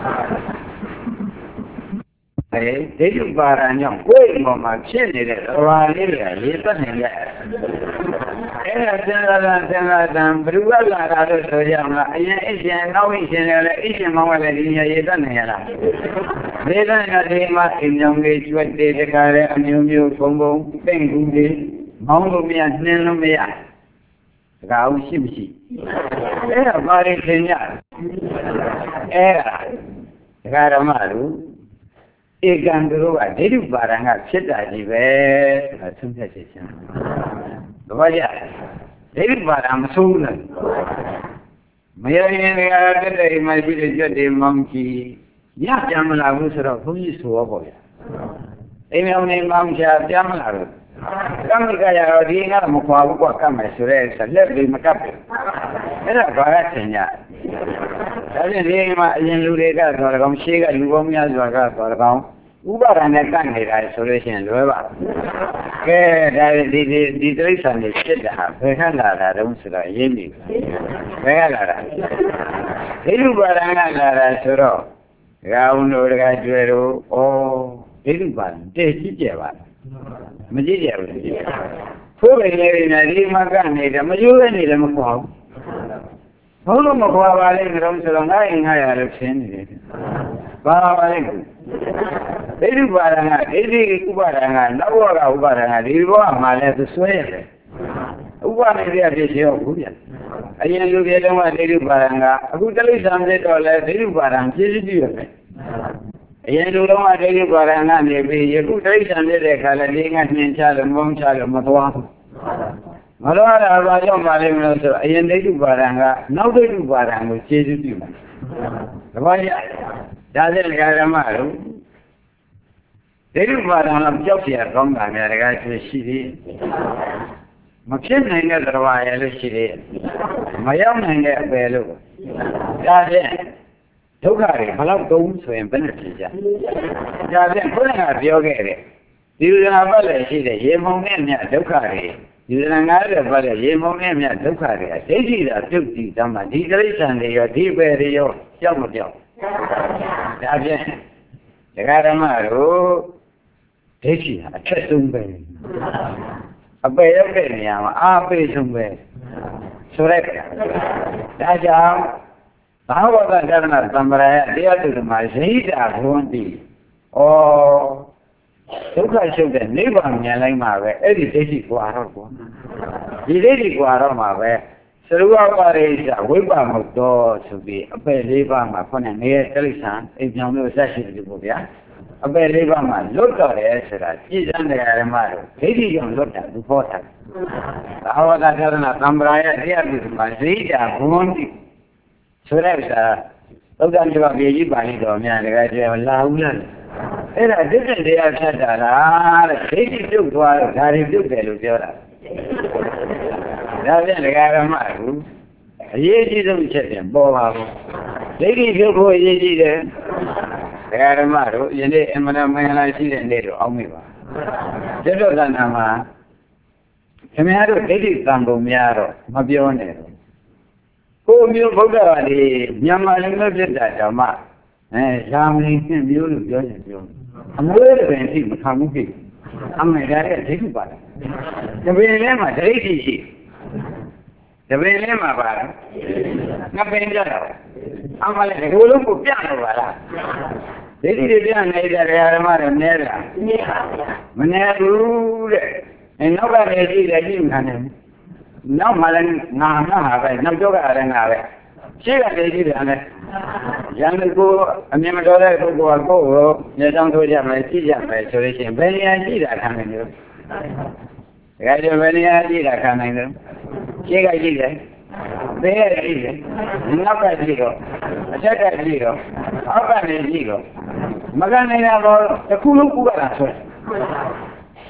အဲဒိဋ္ဌုပါဒံကြောင့်ကိုယ်ပေါ်မှာဖြစ်နေတဲ့ဘာလေးတွေကရေးသက်နေကြအဲ့ဒါသင်္ဃာသင်္ဃာတံဘလူကလာတာလို့ဆိုကြမလားအရင်အရှင်နောက်အရှင်လည်းအရှင်မောင်းလည်းဒီနေရေးသက်နေရလားဒေသနာဒီမှာအိမ်အောင်လေးကျွတ်တဲ့တခါလေအမျိုးမျိုးဘုံဘုံသိမ့်ကူလေးမောင်းလို့မရနှင်းလို့မရတကားဦးရှိမရှိအဲ့ဒါဘာတွေသင်ကြအဲ့ဒါဒကာဓမ္မတို့ဧကံတို့ကဒိဋ္ဌုပါဒံကဖြစ်တာကြီးပဲဆိုတာသုံးဖြတ်ချက်ချင်းတပည့်ရဒိဋ္ဌုပါဒံမဆိုးဘူးလားမရရင်လည်းတက်တဲ့မှပြည့်ကျွတ်တယ်မောင်ကြီးညပြန်မလာဘူးဆိုတော့ဘုန်းကြီးဆိုတော့ပေါ့ဗျာအိမ်မောင်နေမောင်ချာပြန်မလာဘူးကမ္မကရတော့ဒီငါမခွာဘူးကွာကမ်းမယ်ဆိုရဲဆက်လက်ပြီးမကပ်ဘူးအဲ့ဒါဘာကသင်ကြဒါဖြင့်ဒီမှာအရင်လူတွေကဆိုတော့ကောင်းရှေးကလူပေါင်းများစွာကဆိုတော့ကောင်းဥပါဒဏ်နဲ့ကန့်နေတာဆိုလို့ရှိရင်လွယ်ပါကဲဒါဒီဒီဒီတိရစ္ဆာန်တွေဖြစ်တာဘယ်ခန့်လာတာတုံးဆိုတော့ရင်းပြီဘယ်ကလာတာဒိဋ္ဌုပါဒံကလာတာဆိုတော့ဒကာဦးတို့ဒကာကျွဲတို့ဩဒိဋ္ဌုပါဒံတည်ကြည့်ကြပါမကြည့်ကြဘူးဖိုးပင်လေးတွေနဲ့ဒီမှာကနေတယ်မကျိုးနေတယ်မခွာဘူးဘုလို့မခွာပါလိမ့်ကြုံဆိုတော့ငါ့ရင်ငါ့ရလို့ရှင်းနေတယ်ဘာပါလိမ့်ဒိဋ္ဌုပါဒံကဒိဋ္ဌိဥပါဒံကနောက်ဘဝကဥပါဒံကဒီဘဝမှာလည်းသူဆွဲရတယ်ဥပါဒံပြဖြစ်ချင်တော့ဘူးဗျအရင်လူတွေတုန်းကဒိဋ္ဌုပါဒံကအခုတိရစ္ဆာန်ဖြစ်တော့လဲဒိဋ္ဌုပါဒံဖြစ်ရှိပြီပဲအရင်လူတော်ကဒိဋ္ဌိပါဒံကနေပြီးယခုတိရစ္ဆာန်ဖြစ်တဲ့ခါလဲဒီကနှင်ချလို့မုန်းချလို့မသွားဘူးမတော်တာဘာကြောင့်ပါလိမ့်မလို့ဆိုအရင်ဒိဋ္ဌိပါဒံကနောက်ဒိဋ္ဌိပါဒံကိုကျေစုပြုတယ်။ဒါပါရဒါတဲ့ဓမ္မတို့ဒိဋ္ဌိပါဒံကကြောက်เสียကောင်းတာများတကားရှိသေးမဖြစ်နိုင်တဲ့တော်ရလို့ရှိသေးမရောက်နိုင်တဲ့အပယ်လို့ဒါဖြင့်ဒုက္ခတွေဘယ်လောက်တုံးဆိုရင်ဘယ်နဲ့ဖြစ်ကြ။ဒါဖြင့်ဘုရားကပြောခဲ့တယ်ဒီလိုနာပတ်လည်းရှိတယ်ရေမုံနဲ့မြတ်ဒုက္ခတွေဒီလငါးတဲ့ဘာလဲရေမုံနဲ့မြတ်ဒုက္ခတွေကဒိဋ္ဌိတာပြုတ်တည်တမ်းမှာဒီတိရစ္ဆာန်တွေရောဒီပဲတွေရောကြောက်မကြောက်ဒါဖြင့်ဒကာဓမ္မတို့ဒိဋ္ဌိဟာအထက်ဆုံးပဲအပေရောက်တဲ့နေရာမှာအာပေဆုံးပဲဆိုရက်ဒါကြောင့်ဘာဝကကရဏသံဃာယတရားသူမှာဇိတာဘုံတိဩဒုက္ခရှုပ်တဲ့နိဗ္ဗာန်ဉာဏ်လိုက်မှာပဲအဲ့ဒီဒိဋ္ဌိကွာတော့ကွာဒီဒိဋ္ဌိကွာတော့မှာပဲသရဝပါရိစ္ဆဝိပ္ပမုတ်တော်ဆိုပြီးအပေလေးပါးမှာခေါင်းနဲ့နေရတိရစ္ဆာန်အိမ်ပြောင်းလို့ဆက်ရှိတယ်ပေါ့ဗျာအပေလေးပါးမှာလွတ်တော်တယ်ဆိုတာပြည့်စုံတဲ့ဓမ္မတို့ဒိဋ္ဌိကြောင့်လွတ်တာသူဟောတာသာဝကကရဏသံဃာယတရားသူမှာဇိတာဘုံတိဆိုတဲ့ဥစ္စာသုဒ္ဓမြတ်ပြေကြီးပါဠိတော်များတကယ်ကျေလာဘူးလားအဲ့ဒါဒိဋ္ဌိတရားဖြတ်တာလားတဲ့ဒိဋ္ဌိပြုတ်သွားတော့ဒါတွေပြုတ်တယ်လို့ပြောတာဒါပြန်ဒကာရမကူအရေးကြီးဆုံးချက်ပြန်ပေါ်ပါဘူးဒိဋ္ဌိပြုတ်ဖို့အရေးကြီးတယ်ဒကာရမတို့ယနေ့အမှန်တမင်္ဂလာရှိတဲ့နေ့တော့အောက်မေ့ပါကျွတ်တော်ကဏ္ဍမှာခင်ဗျားတို့ဒိဋ္ဌိသံပုံများတော့မပြောနဲ့ကိုမျိုးဗုဒ္ဓဘာသာမြန်မာလည်းမဖြစ်တာဓမ္မအဲရာမင်းနဲ့မျိုးလို့ပြောရင်ပြောအမွေးတွေအထိမခံဘူးဖြစ်အမေဒါရဲ့ဒိဋ္ဌိပါလားတပင်ထဲမှာဒိဋ္ဌိရှိတပင်ထဲမှာပါလားငါပင်ကြတော့အမလည်းဒီလိုလုံးကိုပြတော့ပါလားဒိဋ္ဌိတွေပြနေတဲ့ဓမ္မတွေနဲတာမနဲဘူးတဲ့အဲနောက်ကနေကြည့်တယ်ကြည့်မှန်းတယ်နောက်မှလည်းငါငါပဲနောက်တော့ကလည်းငါပဲရှေ့ကနေကြည့်တယ်လည်းရန်ကိုအမြင်မတော်တဲ့ပုဂ္ဂိုလ်ကကိုယ့်ကိုမျက်စောင်းထိုးကြမယ်ကြည့်ကြမယ်ဆိုလို့ရှိရင်ဘယ်နေရာကြည့်တာခံနိုင်လဲဒါကြဘယ်နေရာကြည့်တာခံနိုင်လဲရှေ့ကကြည့်တယ်ဘယ်ကကြည့်တယ်နောက်ကကြည့်တော့အထက်ကကြည့်တော့အောက်ကနေကြည့်တော့မကနိုင်တာတော့တစ်ခုလုံးကူရတာဆိုဒ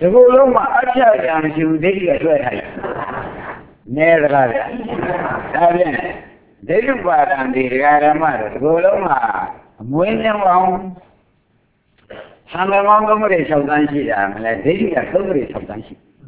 The Goloma, I am you, they get right. Never that. They do bad and the Ramar, Goloma, when them wrong. Some among them is sometimes like they are coverage sometimes.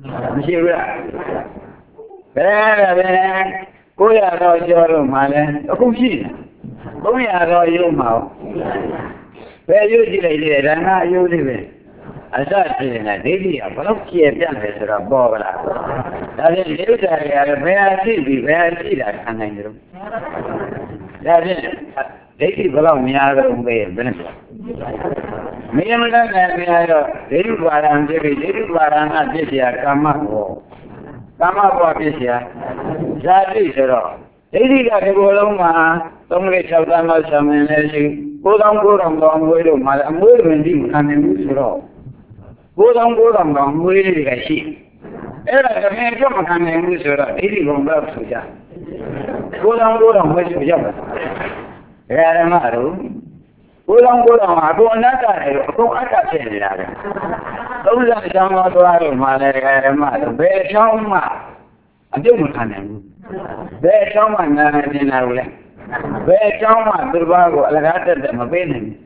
There, go out your man, a cushion. Go out your mouth. Where you did, and now you live in. I thought in a daily, a Polokia Pianis or a Bola. That is, you are very easy, very easy, I can handle. That is, they belong me out of the way of benefit. Me and I they do what I'm doing, they do what I'm not this year, come up. Come up this year. That is it all. They did a Goloma, don't get out of some energy. Go down, go down, long way to my moving, and use it all. Go down, go down, long way to the sheep. Era the man come and use it all. Eighty one bucks to that. Go down, go down, where's the job? Ramaro. Go down, go down, I go on that. Go on that. Those are some of the Ramaro. Bear some. I don't know. Bear someone in our land. Bear someone, Durbago, Alagata, the Mabin.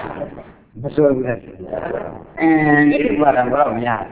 And it's what I'm wrong, yeah.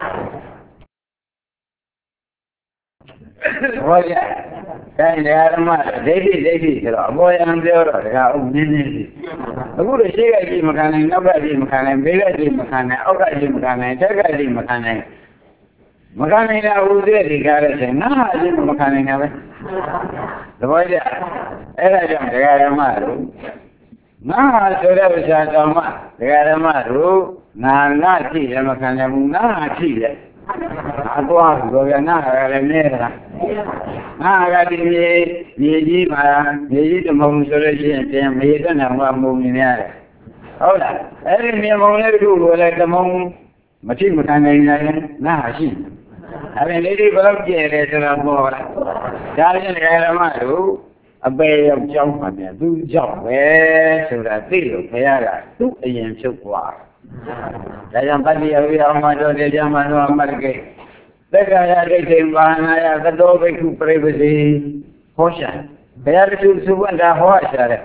Oh, yeah. And they are mad. They did, they did. A boy and the other. They are only. A good shake Jim Mechanic, nobody Mechanic, Villa Jim Mechanic, Oka Jim Mechanic, Jaga Jim Mechanic. Mechanic, I will do it. He got it. No, Jim Mechanic. The boy, era Jim, they are mad. No, so that was a mad. They are mad. No, not tea, the Mechanic, not tea. I go out, go now, I never. I got in the Yima, the Monsolation, and we don't have one moving there. Oh, every mere moment do like the moon, machine mechanic, now she. Having lady above here as a more. Darling Ramadu, a bay of jump on there, do jump where so that feel, Payara, do a young so far. Somebody of my daughter, Yamano, Margate. The guy I came by, I have the dog to privacy. Horse. They are to suit a horse.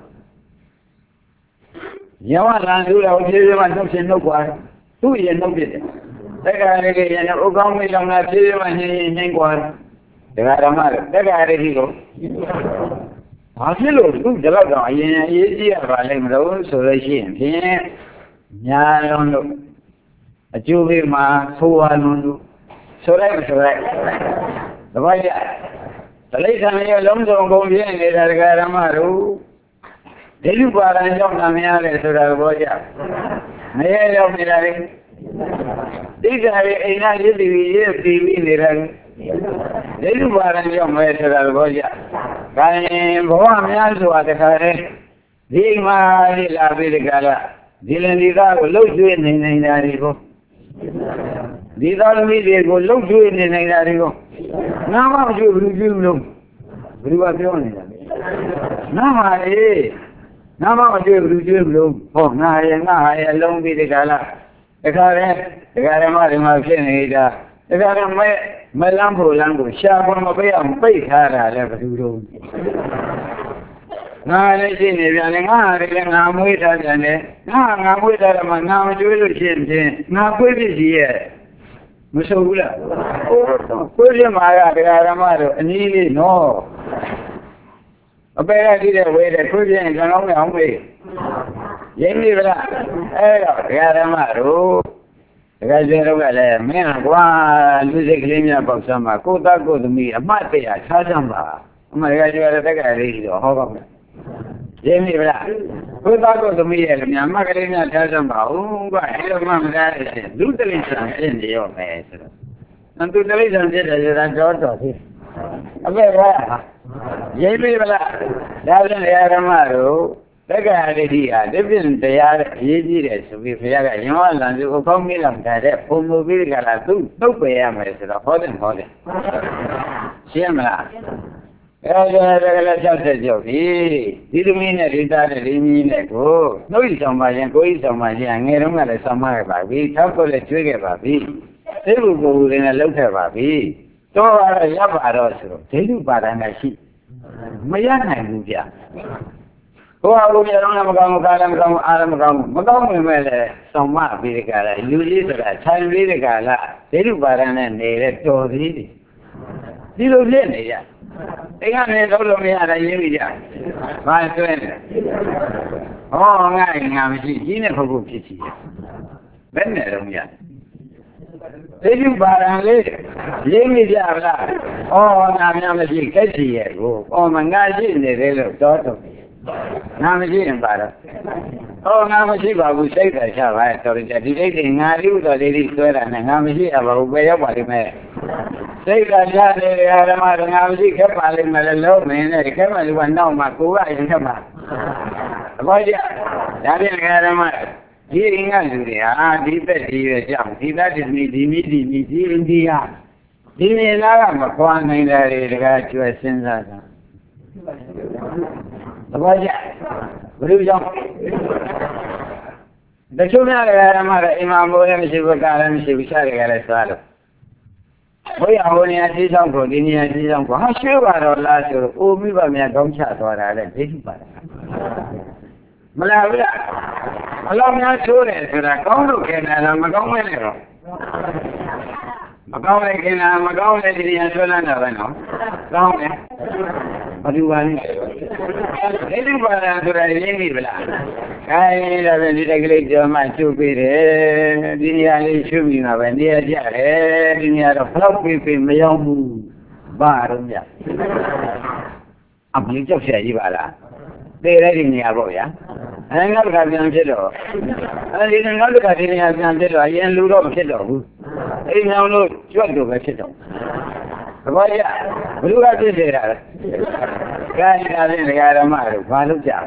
Yaman, you know, you want to no one. Two years no business. The guy again, Ogami, I'm not seeing any one. The guy, the guy, I feel good. The log, easier, so they see. Nyalondo, a Julie Ma, Suanundo, so that was right. The way the late time alone don't go in it at Garamaru. They do what I don't know so that boy. May I love me, darling? These are a nice little T V. They do what I don't know so that boy. I am one also at the car. They might love it, Gala. Dylan will look to it in the Narigo. These are me, will look to it in the Narigo. Now, you will look. We were doing it. Now, I now, you will look. Oh, now I alone with the Gala. The car, the Garamar in my clinic. The Garam, my lambo, lambo, sharp on my way and pay her. I never do. No, I didn't even I'm with her. No, I'm with her. Now I'm doing it. Now, put it here. Musula. Put him, I got a nearly no. A better did away the Christian and only on way. Yemi, I got a matter. The guy said, well, man, one music linear about some Kota go to me. I might be a Sazamba. My guy, you are the guy, hold on. Jamie, who thought to me, I'm not getting a dozen bow, but I don't want that. Do the reason in the old man. And to the reason that I got of it. A very well. Jamie, that's an Aramaro. The guy idea, different they are easy to be fair. You know, and you come in and that, who will be got to do, no pay a message of hot and hot. Siamla. အဲဒါလည်းကြောက်တဲ့ကြောက်ပြီဒီသမီးနဲ့ဒီသားနဲ့ဒီမီးနဲ့ကိုနှုတ်ဤဆောင်ပါရင်ကိုဤဆောင်ပါရင်ငယ်တုန်းကလည်းဆောင်မခဲ့ပါပြီထောက်ကိုလည်းကျွေးခဲ့ပါပြီသိဘူးကိုယ်ကိုယ်နဲ့လှုပ်ခဲ့ပါပြီတော့ရပါတော့ဆိုတော့ဒိဋ္ဌုပါဒနာရှိမရနိုင်ဘူးဗျဟိုအကူရတော့မကောင်းဘူးကာလည်းမကောင်းဘူးအားလည်းမကောင်းဘူးမကောင်းဝင်မဲ့လေဆောင်မပြီးတဲ့ကလည်းလူကြီးဆိုတာခြံလေးတဲ့ကလားဒိဋ္ဌုပါဒနဲ့နေတဲ့တော်သေးတယ်ဒီလိုဖြစ်နေရအိမ်ကနေတော့လို့မရတာရင်းပြီးကြဘာဆွဲနေဟောငါ့ငါမရှိကြီးနဲ့ဖုတ်ဖို့ဖြစ်ချင်ဘယ်နဲ့တော့ရသေကျပါရန်လေးရင်းမိကြလားဩငါများမရှိခက်စီရဲ့ကိုဩမငါရှိနေတယ်လို့တော်တော်ငါမရှိရင်ပါတော့ဩငါမရှိပါဘူးစိတ်ဓာတ်ချပါတော်တယ်ဒီဒိဋ္ဌိငါရိဥတော်လေးဆွဲတာနဲ့ငါမရှိရပါဘူးပဲရောက်ပါလိမ့်မယ်စိတ်ဓာတ်ချနေတဲ့ဓမ္မကငါမရှိခက်ပါလိမ့်မယ်လို့မင်းနဲ့ခက်မှလူကနောက်မှကိုကရင်ခက်မှာအဘောကြဒါဖြင့်ဓမ္မဒီအင်္ဂါလူတွေဟာဒီသက်ဒီရွယ်ကြောင့်ဒီသက်ဒီမိဒီမိဒီမိဒီအိန္ဒိယဒီနေလာကမခွာနိုင်တယ်တကားကျွဲစဉ်းစားတာသဘောကျဘယ်လိုကြောင့်တချို့များလည်းဓမ္မကအိမ်မှာမိုးလည်းမရှိဘူးကားလည်းမရှိဘူးရှားတယ်ကလည်းသွားလို့ဘုရားဟိုနေရာကြီးဆောင်ကိုဒီနေရာကြီးဆောင်ကိုဟာရှိပါတော့လားဆိုတော့အိုမိဘများကောင်းချသွားတာလေဒိဋ္ဌိပါဒမလားဗျာအလောင်းများချိုးတယ်ဆိုတာကောင်းလို့ခင်တယ်လားမကောင်းမဲနဲ့တော့မကောင်းလိုက်ခင်လားမကောင်းတဲ့ဒီနေရာဆွဲလန်းတာပဲနော်ကောင်းတယ်ဘာလို့ပါလဲဒိဋ္ဌိပါဒဆိုတာရင်းပြီဗလားအဲဒါပဲဒီတက်ကလေးကြောမှချိုးပေးတယ်ဒီနေရာလေးချိုးပြီးတော့ပဲနေရာကြတယ်ဒီနေရာတော့ဖလောက်ပေးပေးမရောက်ဘူးဘာတော့ညအမလေးကြောက်ရကြီးပါလားသေတဲ့ဒီနေရာပေါ့ဗျာအဲငါတို့ကပြန်ဖြစ်တော့အဲဒီငါတို့ကဒီနေရာပြန်ဖြစ်တော့အရင်လူတော့မဖြစ်တော့ဘူးအဲဒီညောင်လို့ကြွတ်လို့ပဲဖြစ်တော့သဘောရဘလူကဖြစ်နေတာလေခိုင်းတာနဲ့ဒကာဓမ္မတို့ဘာလို့ကြ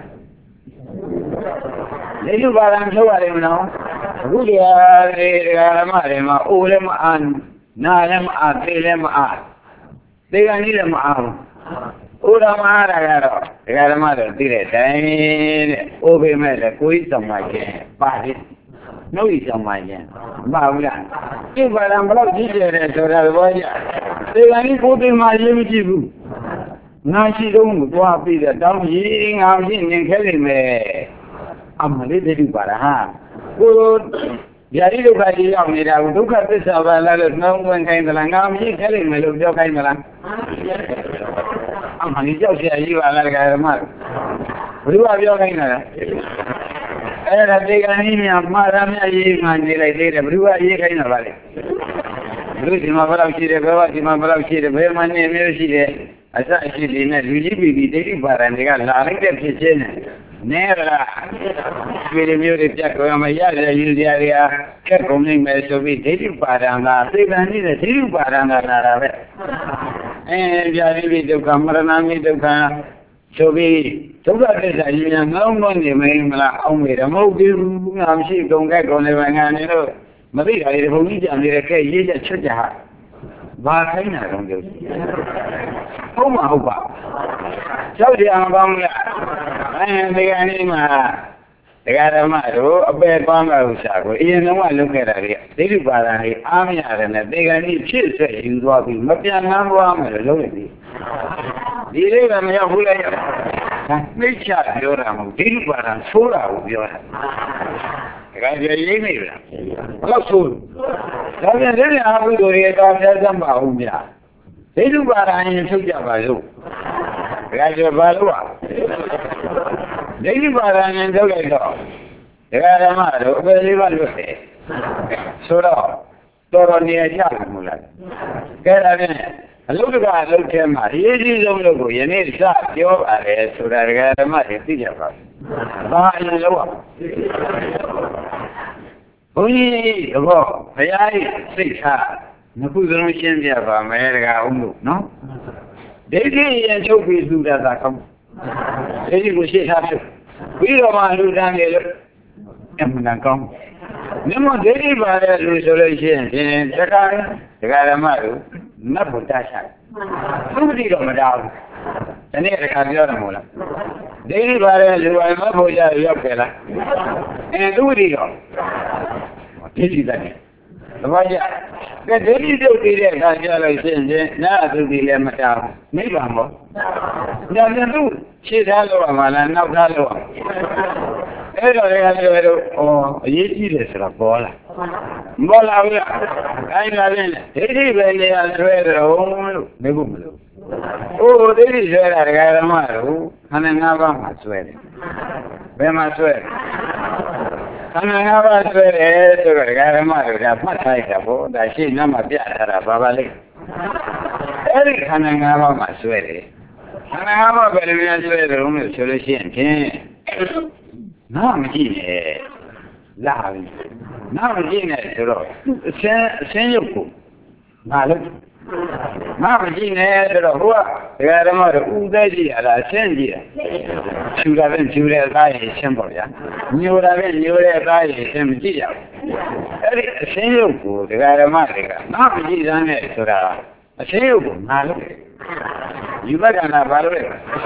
လဲဒီလိုပါရန်ထုတ်ရတယ်မနော်အခုဒီဟာဒကာဓမ္မတွေမှာအိုလည်းမအားနာလည်းမအားသိလည်းမအားသိကနေ့လည်းမအားဘူးဥဒ္ဓမဟာရကတော့ဒကာဓမ္မတို့သိတဲ့တိုင်းတဲ့။အိုပေမဲ့လည်းကိုယ်ဆောင်မှခြင်းပါတယ်။နှုတ်ဤဆောင်မှခြင်းမပါဘူးလား။ဒီပါရံဘလို့ကြည့်ကြတယ်ဆိုတာသဘောကျ။ဒီကနေ့ကိုယ်သိမှရေးမကြည့်ဘူး။ငါရှိတော့မသွားပြီးတော့တောင်းကြီးငါရှိနေခဲ့လိမ့်မယ်။အမလေးတိပါရဟာကိုဗျာဒီဒုက္ခကြီးရောက်နေတာကိုဒုက္ခသစ္စာပါလားလို့နှောင်းသွင်းခိုင်းသလားငါမရှိခဲ့လိမ့်မယ်လို့ပြောခိုင်းမလား။အမှန်ကြီးကြောက်เสียကြီးပါလားဒကာဓမ္မဘယ်သူကပြောခိုင်းတာလဲအဲ့ဒါတေကန်ကြီးများမှားရမြရေးမှနေလိုက်သေးတယ်ဘယ်သူကရေးခိုင်းတာပါလဲဘယ်သူဒီမှာဘယ်လောက်ရှိတယ်ဘယ်ကဒီမှာဘယ်လောက်ရှိတယ်ဘယ်မှာနေမျိုးရှိတယ်အစအရှိတွေနဲ့လူကြီးပြည်ပြည်ဒိဋ္ဌိပါဒံတွေကလာလိုက်တဲ့ဖြစ်ချင်းနဲ့နဲရလားဒီလိုမျိုးတွေပြတ်ကုန်မရတဲ့ယူစရာတွေကခက်ကုန်နေမယ်ဆိုပြီးဒိဋ္ဌိပါဒံကသိပ္ပံနေတဲ့ဒိဋ္ဌိပါဒံကလာတာပဲအဲဗျာတိဒုက္ခမရဏမိဒုက္ခဆိုပြီးဒုက္ခသစ္စာကြီးများငေါင်းလို့နေမင်းမလားအောင်မေတယ်မဟုတ်ဘူးငါမရှိကုန်ခဲ့ကုန်နေပါငါနေလို့မသိတာလေဘုံကြီးကြံနေတဲ့ကဲရေးချက်ချက်ကြဟာဘာခိုင်းတာတော့ပြောဟုတ်မှာဟုတ်ပါကြောက်ကြအောင်ကောင်းလားအဲဒီကနေ့မှာဒကာဓမ္မတို့အပယ်သွားမှာဥစ္စာကိုအရင်ကလုပ်ခဲ့တာတွေဒိဋ္ဌိပါဒံတွေအားမရတယ်နဲ့ဒီကနေ့ဖြစ်ဆက်ယူသွားပြီးမပြန်နှမ်းသွားမယ်လို့လုပ်နေပြီဒီလေးကမရောက်ဘူးလေဟာနှိမ့်ချပြောတာမဟုတ်ဒိဋ္ဌိပါဒံဆိုးတာကိုပြောတာဒကာကြရိမ့်နေပြီလားဘယ်လောက်ဆိုးဒါပြန်ဒီနေ့အားဘူးတို့တွေတော့ပြတ်စမ်းပါဦးမြတ်ဒိဋ္ဌိပါဒံရင်ထုတ်ကြပါစို့ဒကာကြဘာလို့อ่ะဒိဋ္ဌိပါဒံရင်ထုတ်လိုက်တော့ဒကာဓမ္မတို့အပယ်လေးပါလွတ်တယ်ဆိုတော့တော်တော်နေရာကြတယ်မဟုတ်လားကဲဒါဖြင့်အလုတ်ကအလုတ်ထဲမှာအရေးကြီးဆုံးလို့ကိုယနေ့စပြောပါတယ်ဆိုတာဒကာဓမ္မတွေသိကြပါဘာအရင်လောက်อ่ะဘုန်းကြီးတော့ဘုရားကြီးစိတ်ထားနှစ်ခုစလုံးရှင်းပြပါမယ်ဒကာဦးလို့နော်ဒိဋ္ဌိရင်ချုပ်ပြီးသူတာသာကောင်းဒိဋ္ဌိကိုရှင်းထားတယ်ပြီးတော့မှလူတန်းနေလို့အမှန်တန်ကောင်းမြတ်မဒိဋ္ဌိပါတဲ့လူဆိုလို့ရှိရင်ဒကာဒကာဓမ္မတို့နတ်ဘုဒ္ဓရှာသုတိတော့မတားဘူးတနေ့တစ်ခါပြောတယ်မဟုတ်လားဒိဋ္ဌိပါတဲ့လူဝိုင်မဖို့ကြရောက်ကြလားအဲသူဝိရိရောဒိဋ္ဌိတည်းသဘောကျကဲဒိဋ္ဌိပြုတ်ပြီးတဲ့အခါကျလို့ရှိရင်နာသူဒီလည်းမတားနိဗ္ဗာန်ပေါ့ဒါပြန်သူရှေ့ထားလို့မှလားနောက်ထားလို့အဲ့တော့လည်းပြောတော့ဩအရေးကြီးတယ်ဆိုတာပေါ်လာပေါ်လာဘူးလားအဲ့ဒါလည်းဒိဋ္ဌိပဲနေရာဆွဲတော့လို့နေဖို့မလို့အိုးဒိဋ္ဌိဆွဲတာဒကာဓမ္မတို့ခန္ဓာ၅ပါးမှာဆွဲတယ်ဘယ်မှာဆွဲခန္ဓာ၅ပါးဆွဲတယ်ဆိုတော့ဒကာဓမ္မတို့ဒါမှတ်ထားရတာပေါ့ဒါရှင်းနမှာပြထားတာဘာပါလဲအဲ့ဒီခန္ဓာ၅ပါးမှာဆွဲတယ်ခန္ဓာ၅ပါးပဲလည်းများဆွဲတယ်လို့ဆိုလို့ရှိရင်ဖြင့်နားမကြည့်နဲ့လာပြီနားမကြည့်နဲ့ဆိုတော့အစင်းအစင်းရုပ်ကိုငါလို့နားမကြည့်နဲ့ဆိုတော့ဟိုကဒကာဓမ္မတို့ဥသိကြည့်ရတာအစင်းကြည့်ရဖြူတာပဲဖြူတဲ့အသားရည်ရှင်းပေါ့ဗျာညိုတာပဲညိုတဲ့အသားရည်ရှင်းမကြည့်ရဘူးအဲ့ဒီအစင်းရုပ်ကိုဒကာဓမ္မတွေကနားမကြည့်စမ်းနဲ့ဆိုတာအစင်းရုပ်ကိုငါလို့ယူဘကနာဘာလို့လဲ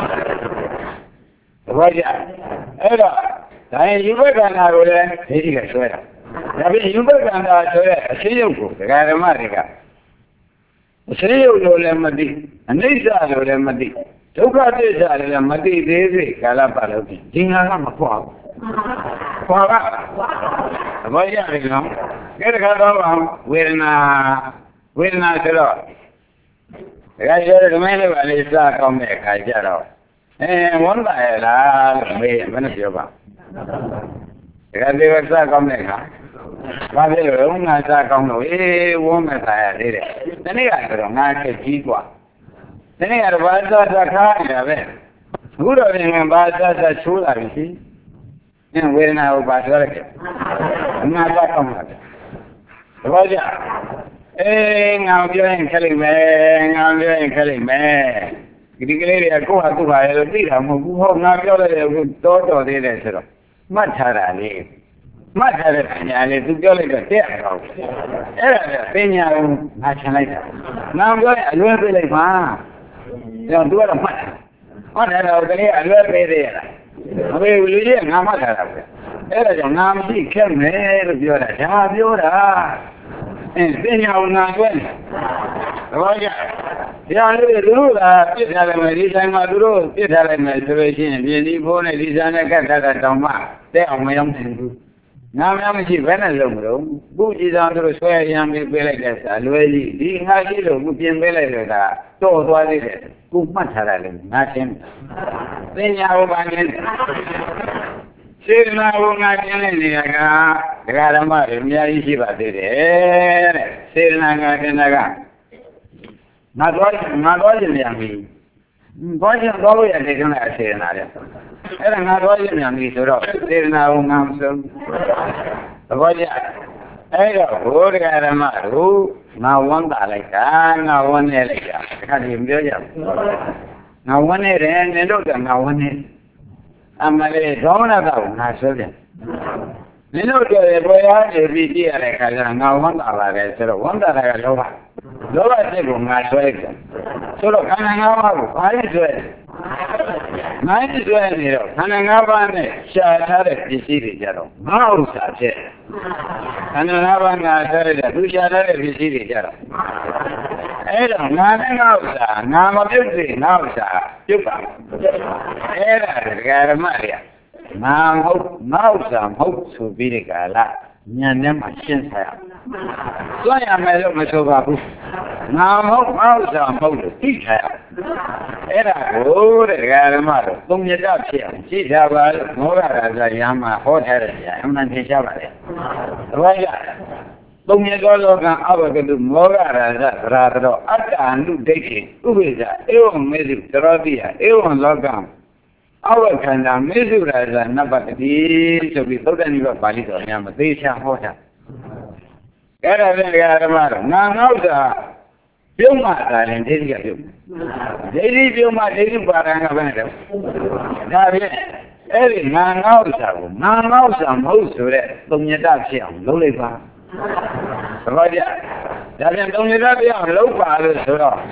ဘာကြအဲ့တော့ဒါရင်ယူဘကနာကိုလည်းဒိဋ္ဌိကဆွဲတာဒါပြင်ယူဘကနာဆိုတဲ့အစင်းရုပ်ကိုဒကာဓမ္မတွေကအစင်းရုပ်လို့လည်းမသိအနိစ္စလို့လည်းမသိဒုက္ခသစ္စာလည်းမသိသေးစေကာလပတ်လို့ဒီငါကမခွာဘူးခွာကသဘောကျတယ်နော်ကဲတခါတော့ဝေဒနာဝေဒနာဆိုတော့ဒကာကျော်ဓမ္မလေးပါလေးစကောင်းတဲ့အခါကျတော့အဲဝမ်းသာရလားလို့မေးရင်ဘယ်နဲ့ပြောပါဒကာသေးကစကောင်းတဲ့အခါဘာဖြစ်လို့ငါစကောင်းလို့အေးဝမ်းမသာရသေးတယ်ဒီနေ့ကတော့ငါခက်ကြီးกว่าဒီနေ့ကတော့ဘာသာသာခါနေတာပဲအခုတော့ပြင်ဘာသာသာချိုးလာပြီရှိအင်းဝေဒနာကိုပါဆိုရခဲ့ငါစကောင်းလာတယ်သဘောကျအေးငါပြောရင်ခက်လိမ့်မယ်ငါပြောရင်ခက်လိမ့်မယ်ဒီကလေးတွေကကိုယ့်ဟာကိုယ်ဟာရလို့သိတာမဟုတ်ဘူးဟောငါပြောလိုက်တယ်တော်တော်သေးတယ်ဆိုတော့မှတ်ထားတာလေမှတ်ထားတဲ့ညာလေသူပြောလိုက်တော့တဲ့အောင်အဲ့ဒါကပညာကိုငါချင်လိုက်တာငါပြောရင်အလွဲပေးလိုက်ပါအဲ့တော့သူကတော့မှတ်တယ်မှတ်တယ်တော့ကလေးအလွဲပေးသေးရလားမပေးဘူးလူကြီးကငါမှတ်ထားတာပဲအဲ့ဒါကြောင့်ငါမရှိခက်မယ်လို့ပြောတာဒါပြောတာအင်းပညာကိုငါကျွဲတယ်သဘောကျတရားလေးတွေသူတို့ကပြစ်ထားလိုက်မယ်ဒီဆိုင်မှာသူတို့ပြစ်ထားလိုက်မယ်ဆိုလို့ရှိရင်ပြည်ဒီဖိုးနဲ့ဒီဆိုင်နဲ့ကတ်တာတောင်မှတဲ့အောင်မရောက်နိုင်ဘူးငါများမရှိဘဲနဲ့လုံးမလို့ခုကြည်သာသူတို့ဆွဲရမ်းပြီးပေးလိုက်တဲ့စာလွယ်ကြီးဒီငါရှိလို့ခုပြင်ပေးလိုက်တော့ဒါတော့သွားသေးတယ်ခုမှတ်ထားတာလေငါချင်းပညာကိုပါနေတယ်စေတနာကိုငါကျင်းတဲ့နေရာကဒကာဓမ္မတွေအများကြီးရှိပါသေးတယ်တဲ့စေတနာကကျင်းတာကငါတော့ငါတော့ကျင်မြန်ပြီဘာကျင်တော့ရတဲ့ကျင်းတဲ့အစေတနာတဲ့အဲ့ဒါငါတော့ကျင်မြန်ပြီဆိုတော့စေတနာကိုငါမဆုံးသဘောကျအဲ့တော့ဘုရားဓမ္မတို့ငါဝမ်းသာလိုက်တာငါဝမ်းနေလိုက်တာတခါတည်းပြောကြငါဝမ်းနေတယ်နင်တို့ကငါဝမ်းနေအမလေးဒေါမနတာကိုငါဆွဲပြန်နင်တို့တွေဘယ်အားနေပြီးကြည့်ရတဲ့အခါကျငါဝမ်းသာလာတယ်ဆိုတော့ဝမ်းသာတာကလောဘလောဘစိတ်ကိုငါဆွဲပြန်ဆိုတော့ခန္ဓာ၅ပါးကိုဘာလို့ဆွဲငါ့ဆွဲနေတော့ခန္ဓာ၅ပါးနဲ့ရှားထားတဲ့ပစ္စည်းတွေကြတော့ငါဥစ္စာဖြစ်ခန္ဓာ၅ပါးငါဆွဲရတဲ့သူရှားထားတဲ့ပစ္စည်းတွေကြတော့အဲ့တော့ငါနဲ့ငါဥစ္စာငါမပြုတ်သေးငါဥစ္စာပြုတ်ပါအဲ့ဒါဒကာဓမ္မတွေကငါမဟုတ်ငါဥစ္စာမဟုတ်ဆိုပြီးတဲ့ကာလညံထဲမှာရှင်းဆိုင်အောင်စွန့်ရမယ်လို့မဆိုပါဘူးငါမဟုတ်ငါဥစ္စာမဟုတ်လို့သိထားရအဲ့ဒါကိုတဲ့ဒကာဓမ္မတို့သုံးမြတ်ဖြစ်အောင်ကြည့်ထားပါလို့မောဂရာဇယံမှာဟောထားတယ်ကြာအမှန်ထင်ရှားပါလေတပည့်ကသုံးမြတ်သောလောကအဘဂတုမောဂရာဇသရာတော်အတ္တအနုဒိဋ္ဌိဥပိ္ပဇဧဝံမေစုသရောတိယဧဝံလောကံအဝခန္ဓာမေစုရာဇနပတ္တိဆိုပြီးသုတ္တနိဗ္ဗာန်ပါဠိတော်များမသေးချာဟောတာအဲ့ဒါလည်းဓမ္မတော်ငါငေါ့တာပြုံးမှသာရင်ဒိဋ္ဌိကပြုံးဒိဋ္ဌိပြုံးမှဒိဋ္ဌိပါရံကဘယ်နဲ့လဲဒါဖြင့်အဲ့ဒီငါငေါ့တာကိုငါငေါ့တာမဟုတ်ဆိုတဲ့သုံးညတဖြစ်အောင်လုပ်လိုက်ပါသဘောကျဒါပြန်သုံးညတပြအောင်လုပ်ပါလို့ဆိုတော့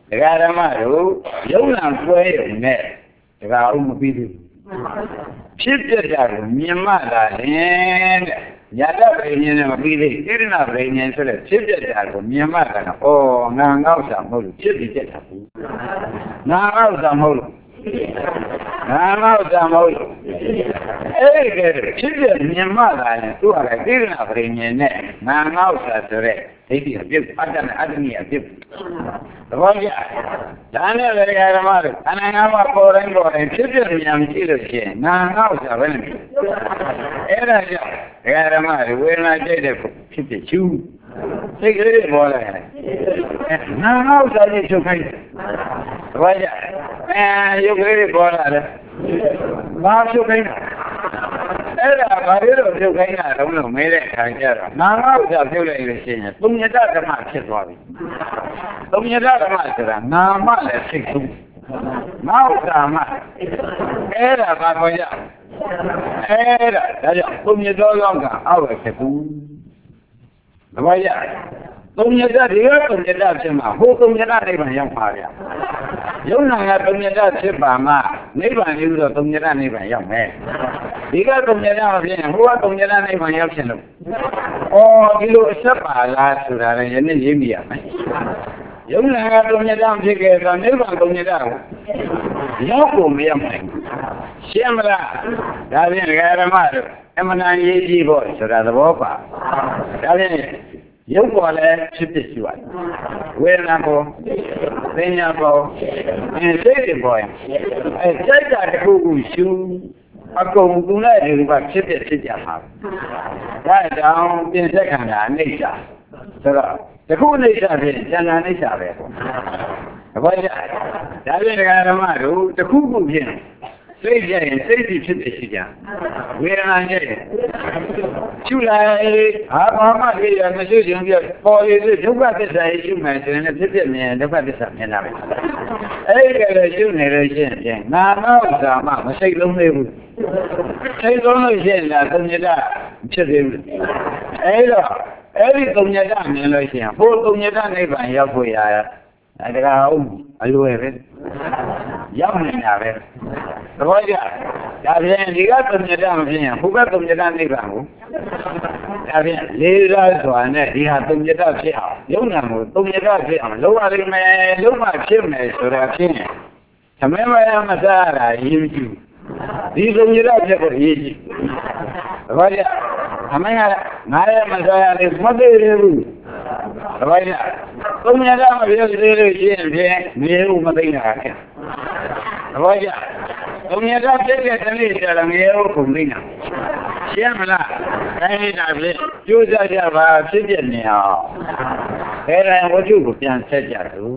တရားဓမ္မတို့ယုံနာကွဲရုံနဲ့တရားဥမပြီးသေးဘူးဖြစ်ပြတာကိုမြင်မှသာလင်တဲ့ညာတပရိညာနဲ့မပြီးသေးတိရဏပရိညာဆိုတဲ့ဖြစ်ပြတာကိုမြင်မှသာဩငါငေါ့စာမဟုတ်လို့ဖြစ်ပြီးတက်တာဘူးငါငေါ့စာမဟုတ်လို့ငါငေါ့စာမဟုတ်လို့အဲ့ဒီကဖြစ်ပြမြင်မှသာလင်သူ့ဟာတိရဏပရိညာနဲ့ငါငေါ့စာဆိုတဲ့ဒိဋ္ဌိအပြစ်အတ္တနဲ့အတ္တနိအပြစ်သဘောကျဒါနဲ့လေဓမ္မတို့အနန္တမှာပေါ်တိုင်းပေါ်တိုင်းဖြစ်ဖြစ်ဉာဏ်ကြည့်လို့ရှိရင်နာငေါ့ဆိုပဲနဲ့အဲ့ဒါကြောင့်ဓမ္မတွေဝေဒနာကြိတ်တဲ့ဖြစ်ဖြစ်ချူစိတ်ကလေးပေါ်လာတယ်နာငေါ့ဆိုရင်ချုပ်ခိုင်းတယ်သဘောကျအဲရုပ်ကလေးပေါ်လာတယ်ဘာချုပ်ခိုင်းတာအဲ့ဒါဘာလို့ပြုတ်ခိုင်းတာတုံးလို့မဲတဲ့ခံကြတော့နာငေါ့ဆိုပြုတ်လိုက်လို့ရှိရင်သုံးညတဓမ္မဖြစ်သွားပြီသုံးညတဓမ္မဆိုတာနာမလည်းစိတ်ဆုံးငေါ့စာမအဲ့ဒါဘာခေါ်ကြအဲ့ဒါဒါကြောင့်သုံးညတော်လောကအောက်ရဖြစ်ဘူးသဘောကျသုံးညတဒီကသုံးညတဖြစ်မှာဟိုသုံးညတနိဗ္ဗာန်ရောက်ပါဗျာယုံနာကသုံးညတဖြစ်ပါမှနိဗ္ဗာန်လို့တော့သုံးညတနိဗ္ဗာန်ရောက်မယ်ဒီကသုံးညတမဖြစ်ရင်ဟိုကသုံးညတနိဗ္ဗာန်ရောက်ဖြစ်လို့ဩဒီလိုအဆက်ပါလားဆိုတာလည်းယနေ့ရေးမိရမယ်ယုံနာကသုံးညတဖြစ်ခဲ့တော့နိဗ္ဗာန်သုံးညတကိုရောက်ဖို့မရနိုင်ရှင်းမလားဒါဖြင့်ဓမ္မတို့အမှန်တန်ရေးကြည့်ဖို့ဆိုတာသဘောပါဒါဖြင့်ရုပ်ပေါ်လည်းဖြစ်ဖြစ်ရှိပါတယ်ဝေဒနာပေါ်ပညာပေါ်အင်းစိတ်တွေပေါ်ရင်အဲစိတ်ဓာတ်တစ်ခုခုရှုအကုန်ကူလိုက်တယ်ကဖြစ်ဖြစ်ဖြစ်ကြမှာဒါကြောင့်ပြင်ဆက်ခန္ဓာအိဋ္ဌာဆိုတော့တစ်ခုအိဋ္ဌာဖြင့်ဉာဏ်အိဋ္ဌာပဲပေါ့ဘာကြဒါဖြင့်ဓမ္မတို့တစ်ခုခုဖြင့်စိတ်ကြရင်စိတ်စီဖြစ်ဖြစ်ရှိကြဝေဒနာကြရင်ရှုလိုက်ဟာဘာမှဖြစ်ရမရှိခြင်းပြပေါ်ရည်ဒုက္ခသစ္စာရေးရှုမယ်ဆိုရင်လည်းဖြစ်ဖြစ်မြင်ဒုက္ခသစ္စာမြင်လာမယ်အဲ့ဒီကလေးရှုနေလို့ရှိရင်ငါတော့သာမှမစိတ်လုံးသေးဘူးစိတ်လုံးလို့ရှိရင်လားသုံးညတဖြစ်သေးဘူးအဲ့တော့အဲ့ဒီသုံးညတမြင်လို့ရှိရင်ဟိုသုံးညတနိဗ္ဗာန်ရောက်ဖို့ရအဲဒါကအုံအလွယ်ပဲရောက်နေတာပဲသဘောကျဒါဖြင့်ဒီကသုံးညတမဖြစ်ရင်ဟိုကသုံးညတနိဗ္ဗာန်ကိုဒါဖြင့်လေးစားစွာနဲ့ဒီဟာသုံးညတဖြစ်အောင်ယုံနာကိုသုံးညတဖြစ်အောင်လုပ်ရလိမ့်မယ်လုပ်မှဖြစ်မယ်ဆိုတာဖြစ်ရင်သမမယမစားရတာရည်ကြည့်ဒီသုံးညတဖြစ်ဖို့ရည်ကြည့်သဘောကျသမမယငါရဲ့မစားရလေးမသိရဘူးသဘောကျသုံးညတမဖြစ်သေးလို့ရှိရင်ဖြင့်မြေဦးမသိတာခဲ့သဘောကျသုံးညတဖြစ်တဲ့တနေ့ကျတော့မြေဦးကုန်သိတာရှင်းမလားအဲဒီဒါဖြင့်ကျိုးစားကြပါဖြစ်ပြနေအောင်အဲဒါဝတ္ထုကိုပြန်ဆက်ကြလို့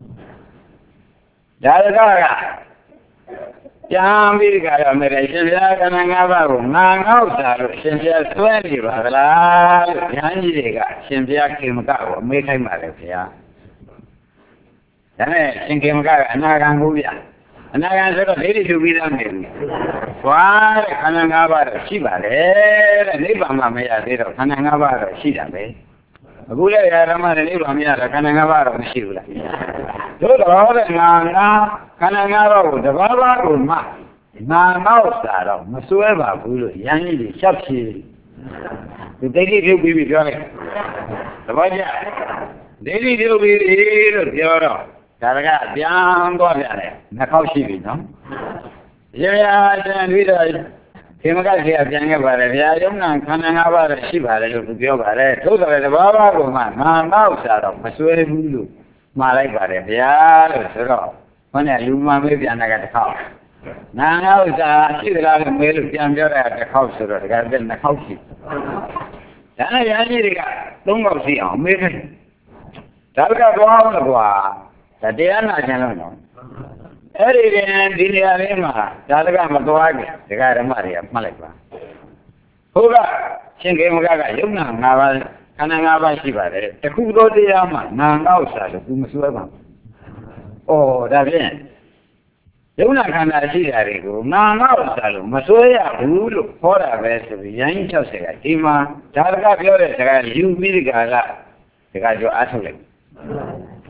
ဒါကကကြံပြီးကြရမယ်ရှင်ပြားခန္ဓာ၅ပါးကိုငါငေါ့တာလို့ရှင်ပြားဆွဲနေပါကလားလို့ဉာဏ်ကြီးတွေကရှင်ပြားခေမကကိုအမေးခိုင်းပါလေဗျာဒါနဲ့ရှင်ခေမကကအနာဂံကိုဗျာအနာဂံဆိုတော့ဒိဋ္ဌိယူပြီးသားနေပြီ။ဘာတဲ့ခန္ဓာ၅ပါးတော့ရှိပါလေတဲ့နိဗ္ဗာန်မှမရသေးတော့ခန္ဓာ၅ပါးတော့ရှိတာပဲ။အခုလည်းဓမ္မနဲ့နိဗ္ဗာန်မရတော့ခန္ဓာ၅ပါးတော့မရှိဘူးလား။သို့တော်တဲ့ငါငါခန္ဓာ၅ပါးကိုတဘာဘာကိုမှငါငေါ့တာတော့မစွဲပါဘူးလို့ယန်းကြီးတွေရှောက်ဖြေဒီဒိဋ္ဌိပြုပြီးပြီးပြောလိုက်။သဘောကျဒိဋ္ဌိပြုပြီးလို့ပြောတော့ဒါကပြန်သွားပြန်တယ်နှစ်ခေါက်ရှိပြီနော်ရေရကျန်ပြီးတော့ခေမကခေပြန်ခဲ့ပါတယ်ဗျာယုံနာခန္ဓာ၅ပါးတော့ရှိပါတယ်လို့သူပြောပါတယ်သို့တော်လည်းတဘာဘာကမှငါငေါ့တာတော့မစွဲဘူးလို့မှားလိုက်ပါတယ်ဗျာလို့ဆိုတော့ဘယ်နဲ့လူမှမေးပြန်တာကတစ်ခေါက်ငါငေါ့တာရှိသလားလို့မေးလို့ပြန်ပြောတာတစ်ခေါက်ဆိုတော့ဒါကလည်းနှစ်ခေါက်ရှိဒါနဲ့ရဟန်းကြီးတွေကသုံးခေါက်ရှိအောင်မေးတယ်ဒါကတော့လို့ကွာဒါတရားနာခြင်းလို့နော်အဲ့ဒီဒီနေရာလေးမှာဒါတကမသွားကြဒကာဓမ္မတွေကမှတ်လိုက်ပါဟုတ်ကရှင်ခေမကကယုံနာ၅ပါးခန္ဓာ၅ပါးရှိပါတယ်တခုသောတရားမှာနာငေါ့စာလို့သူမစွဲပါဘူးဩဒါဖြင့်ယုံနာခန္ဓာရှိတာတွေကိုနာငေါ့စာလို့မစွဲရဘူးလို့ခေါ်တာပဲဆိုပြီးရင်း၆၀ကဒီမှာဒါတကပြောတဲ့စကားယူပြီးဒီကကဒကာကျော်အားထုတ်လိုက်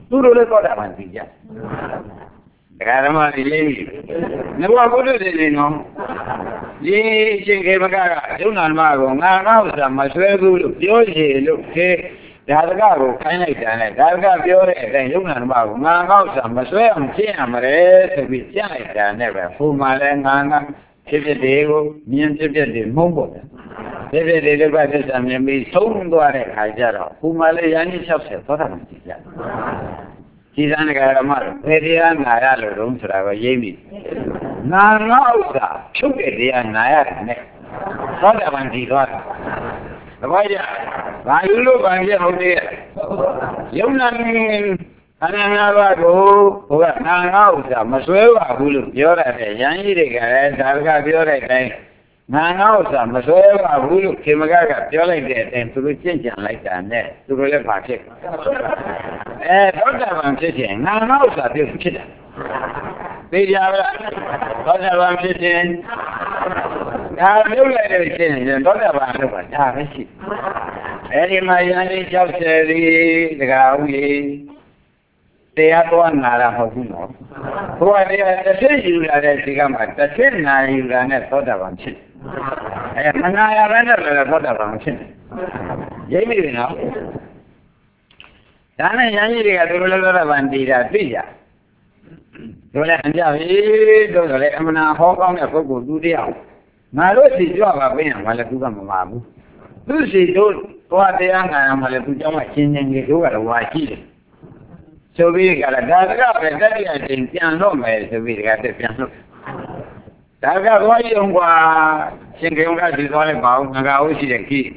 သူတို့လည်းသောတာပန်သိကြဒကာဓမ္မတွေလေးနဘဘုဒ္ဓတွေနေနော်ဒီရှင်ခေမကကယုံနာဓမ္မကိုငါငါဥစ္စာမဆွဲဘူးလို့ပြောရလို့ခေဒါတကကိုခိုင်းလိုက်တယ်နဲ့ဒါတကပြောတဲ့အတိုင်းယုံနာဓမ္မကိုငါငါဥစ္စာမဆွဲအောင်ကျင့်ရမှာလေဆိုပြီးကျင့်လိုက်တာနဲ့ပဲဟိုမှာလည်းငါငါဖြစ်ဖြစ်တွေကိုမြင်ဖြစ်ဖြစ်တွေမှုံးပေါ့ဖြစ်ဖြစ်တွေလည်းပဲသစ္စာမြင်ပြီးဆုံးသွားတဲ့ခါကျတော့ဟိုမှာလည်းရန်ကြီး၆၀သောတာပန်ကြည့်ကြဒီသံဃာဓမ္မတို့ဘယ်တရားနာရလို့တုံးဆိုတာကိုရိပ်ပြီနာငါဥစ္စာချုပ်တဲ့တရားနာရတယ်နဲ့သောတာပန်ကြည့်သွားတယ်တပည့်ကြဘာလို့ဘာပြဟုတ်သေးယုံနာခန္ဓာငါးပါးကိုဟိုကနာငါဥစ္စာမဆွဲပါဘူးလို့ပြောရတယ်ရန်ကြီးတွေကလည်းဒါကပြောတဲ့အတိုင်းနာငါဥစ္စာမဆွဲပါဘူးလို့ခေမကကပြောလိုက်တဲ့အတိုင်းသူတို့ကျင့်ကြံလိုက်တာနဲ့သူတို့လည်းပါဖြစ်အဲသောတာပန်ဖြစ်ခြင်းနာငါဥစ္စာပြုဖြစ်တယ်သိကြပါလားသောတာပန်ဖြစ်ခြင်းဒါပြုတ်လိုက်တဲ့ခြင်းရင်သောတာပန်လို့ပါဒါပဲရှိအဲဒီမှာယန္တိ၆၀ဒီတကားဦးကြီးတရားတော်နာတာမဟုတ်ဘူးနော်ဘုရားတရားတစ်ချက်ယူလာတဲ့ဒီကမှာတစ်ချက်နာယူလာတဲ့သောတာပန်ဖြစ်အဲမနာရဘဲနဲ့လည်းသောတာပန်ဖြစ်ရိပ်မိပြီနော်ဒါနဲ့ယန္တိတွေကသူတို့လည်းသောတာပန်တည်တာသိကြတို့လည်းအကြပြီတို့လည်းအမနာဟောကောင်းတဲ့ပုဂ္ဂိုလ်သူတရားငါတို့စီကြွပါပြင်မှာလည်းသူကမပါဘူးသူစီတို့သွားတရားနာမှာလည်းသူเจ้าမချင်းချင်းကြီးတို့ကတော့ဝါရှိတယ်ဆိုပြီးကြလားဒါကပဲတတိယချိန်ပြန်လို့မယ်ဆိုပြီးတကယ်ပြန်လို့ဒါကဘွားရုံกว่าရှင်ကေုံကဒီသွားလိုက်ပါဦးငါကဟုတ်ရှိတဲ့ခိ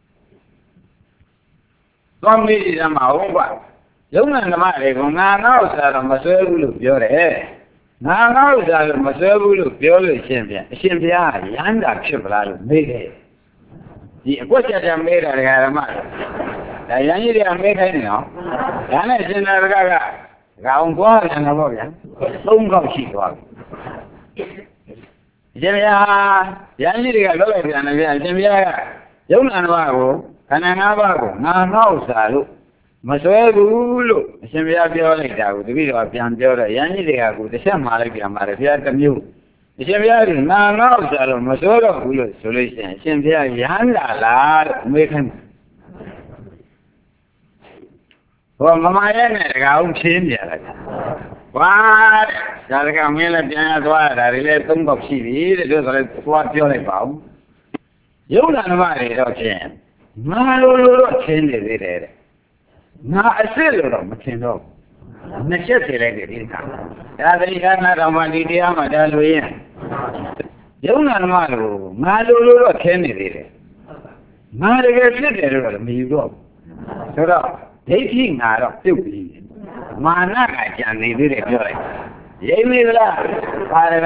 သွားမေးကြမှာဟုတ်กว่าယုံနာဓမ္မတွေကငါငါဥစ္စာတော့မဆွဲဘူးလို့ပြောတယ်ငါငါဥစ္စာတော့မဆွဲဘူးလို့ပြောလို့ရှင်ပြန်အရှင်ဘုရားရဟန္တာဖြစ်ပလားလို့မေးတယ်ဒီအကွက်ချက်တယ်မေးတာဒကာဓမ္မဒါရန်ကြီးတွေကမေးခိုင်းနေနော်ဒါနဲ့ရှင်သာရကကကောင်သွားတယ်နော်ဗျာသုံးခေါက်ရှိသွားပြီရှင်ဘုရားရန်ကြီးတွေကလောက်လိုက်ပြန်တယ်ဗျာရှင်ဘုရားကယုံနာတော်ကိုခန္ဓာ၅ပါးကိုငါငါဥစ္စာလို့မဆွဲဘူးလို့အရှင်ဘုရားပြောလိုက်တာကိုတပည့်တော်ပြန်ပြောတော့ရန်ကြီးတွေကကိုတစ်ချက်မှားလိုက်ပြန်ပါတယ်ဘုရားတစ်မျိုးအရှင်ဘုရားကငါငါဥစ္စာလို့မဆွဲတော့ဘူးလို့ဆိုလို့ရှိရင်အရှင်ဘုရားရဟန္တာလားလို့မေးခိုင်းဟောမမရဲ့နဲ့တကအောင်ချင်းပြလိုက်ဝါဒါတကမင်းလည်းပြန်ရသွားတာတွေလည်းသုံးပေါက်ရှိပြီတဲ့တို့ဆိုလည်းသွားပြောလိုက်ပါဦးယုံနာဓမ္မတွေတော့ဖြင့်ငါလိုလိုတော့ချင်းနေသေးတယ်တဲ့ငါအစ်စ်လို့တော့မထင်တော့ဘူးနှစ်ချက်ဖြေလိုက်တယ်ဒီကဒါသတိကနာတော်မှဒီတရားမှဒါလိုရင်ယုံနာဓမ္မကိုငါလိုလိုတော့ချင်းနေသေးတယ်ငါတကယ်ဖြစ်တယ်လို့တော့မယူတော့ဘူးဆိုတော့ဒိဋ္ဌိငါတော့ပြုတ်ပြီးမာနကကြံနေသေးတယ်ပြောလိုက်ရိပ်မိလားပါတယ်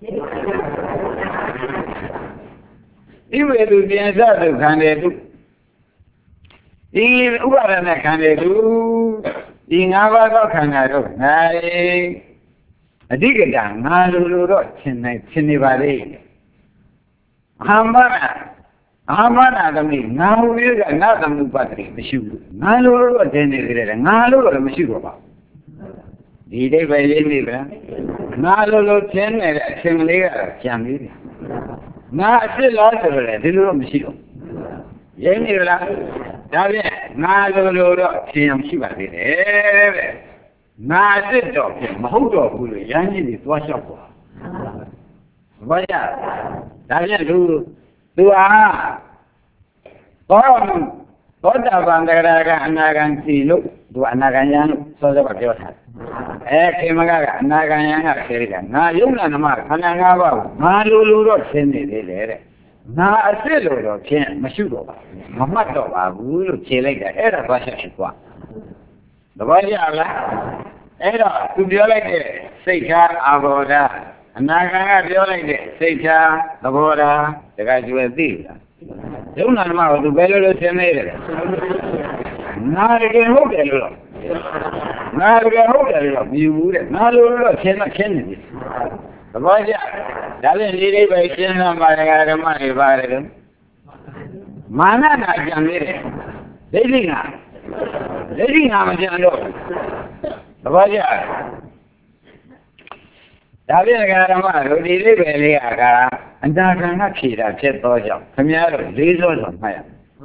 ဣဝေသူပြန်စသူခန္ဓာသူဒီဥပါဒနာခန္ဓာသူဒီငါးပါးသောခန္ဓာတို့ငါအဓိကတငါလိုလိုတော့ရှင်းနေရှင်းနေပါလေအဟံမနာအာမနာသမီးငါဟူ၍ကနာသမုပ္ပါဒတိမရှိဘူးငါလိုလိုတော့တင်းနေသေးတယ်ငါလိုတော့မရှိတော့ပါဘူးဒီဒိဗ္ဗေလေးနေဗျာငါလိုလိုတင်းနေတဲ့အချိန်လေးကတော့ကြံပြီးတယ်ငါအစ်စ်လားဆိုတော့ဒီလိုတော့မရှိတော့ရင်းနေလားဒါဖြင့်ငါလိုလိုတော့ရှင်းအောင်ရှိပါသေးတယ်တဲ့ငါအစ်စ်တော့ဖြင့်မဟုတ်တော့ဘူးလို့ရမ်းကြီးတွေသွားလျှောက်သွားဘာရဒါဖြင့်သူသူဟာဘောဘောတာဗံတရာကအနာဂံစီလို့သူအနာဂံယံလို့စောစောကပြောထားတယ်အဲခေမကကအနာဂံယံကခေရကငါယုံနာနမခန္ဓာ၅ပါးကိုငါလိုလိုတော့ရှင်းနေသေးတယ်တဲ့ငါအစ်စ်လို့တော့ဖြင့်မရှိတော့ပါဘူးမမှတ်တော့ပါဘူးလို့ခြေလိုက်တယ်အဲ့ဒါသွားချက်ဖြစ်သွားသဘောကျလားအဲ့တော့သူပြောလိုက်တဲ့စိတ်ထားအာဘောဓာအနာဂံကပြောလိုက်တဲ့စိတ်ထားသဘောထားတခါကျွယ်သိလားယုံနာဓမ္မကိုသူဘယ်လိုလိုသင်နေတယ်ငါတကယ်ဟုတ်တယ်လို့ငါတကယ်ဟုတ်တယ်လို့မယူဘူးတဲ့ငါလိုလိုသင်တော့ရှင်းနေပြီသဘောကျဒါဖြင့်ဒီလေးပဲရှင်းလာပါဒကာဓမ္မတွေပါတယ်လို့မာနနာကြံနေတယ်ဒိဋ္ဌိကဒိဋ္ဌိကမကြံတော့ဘာကြဒါပြည့်ကရမတို့ဒီလေးပဲလေးကအန္တရာယ်ကဖြေတာဖြစ်သောကြောင့်ခင်ဗျားတို့လေးစောဆိုမှတ်ရ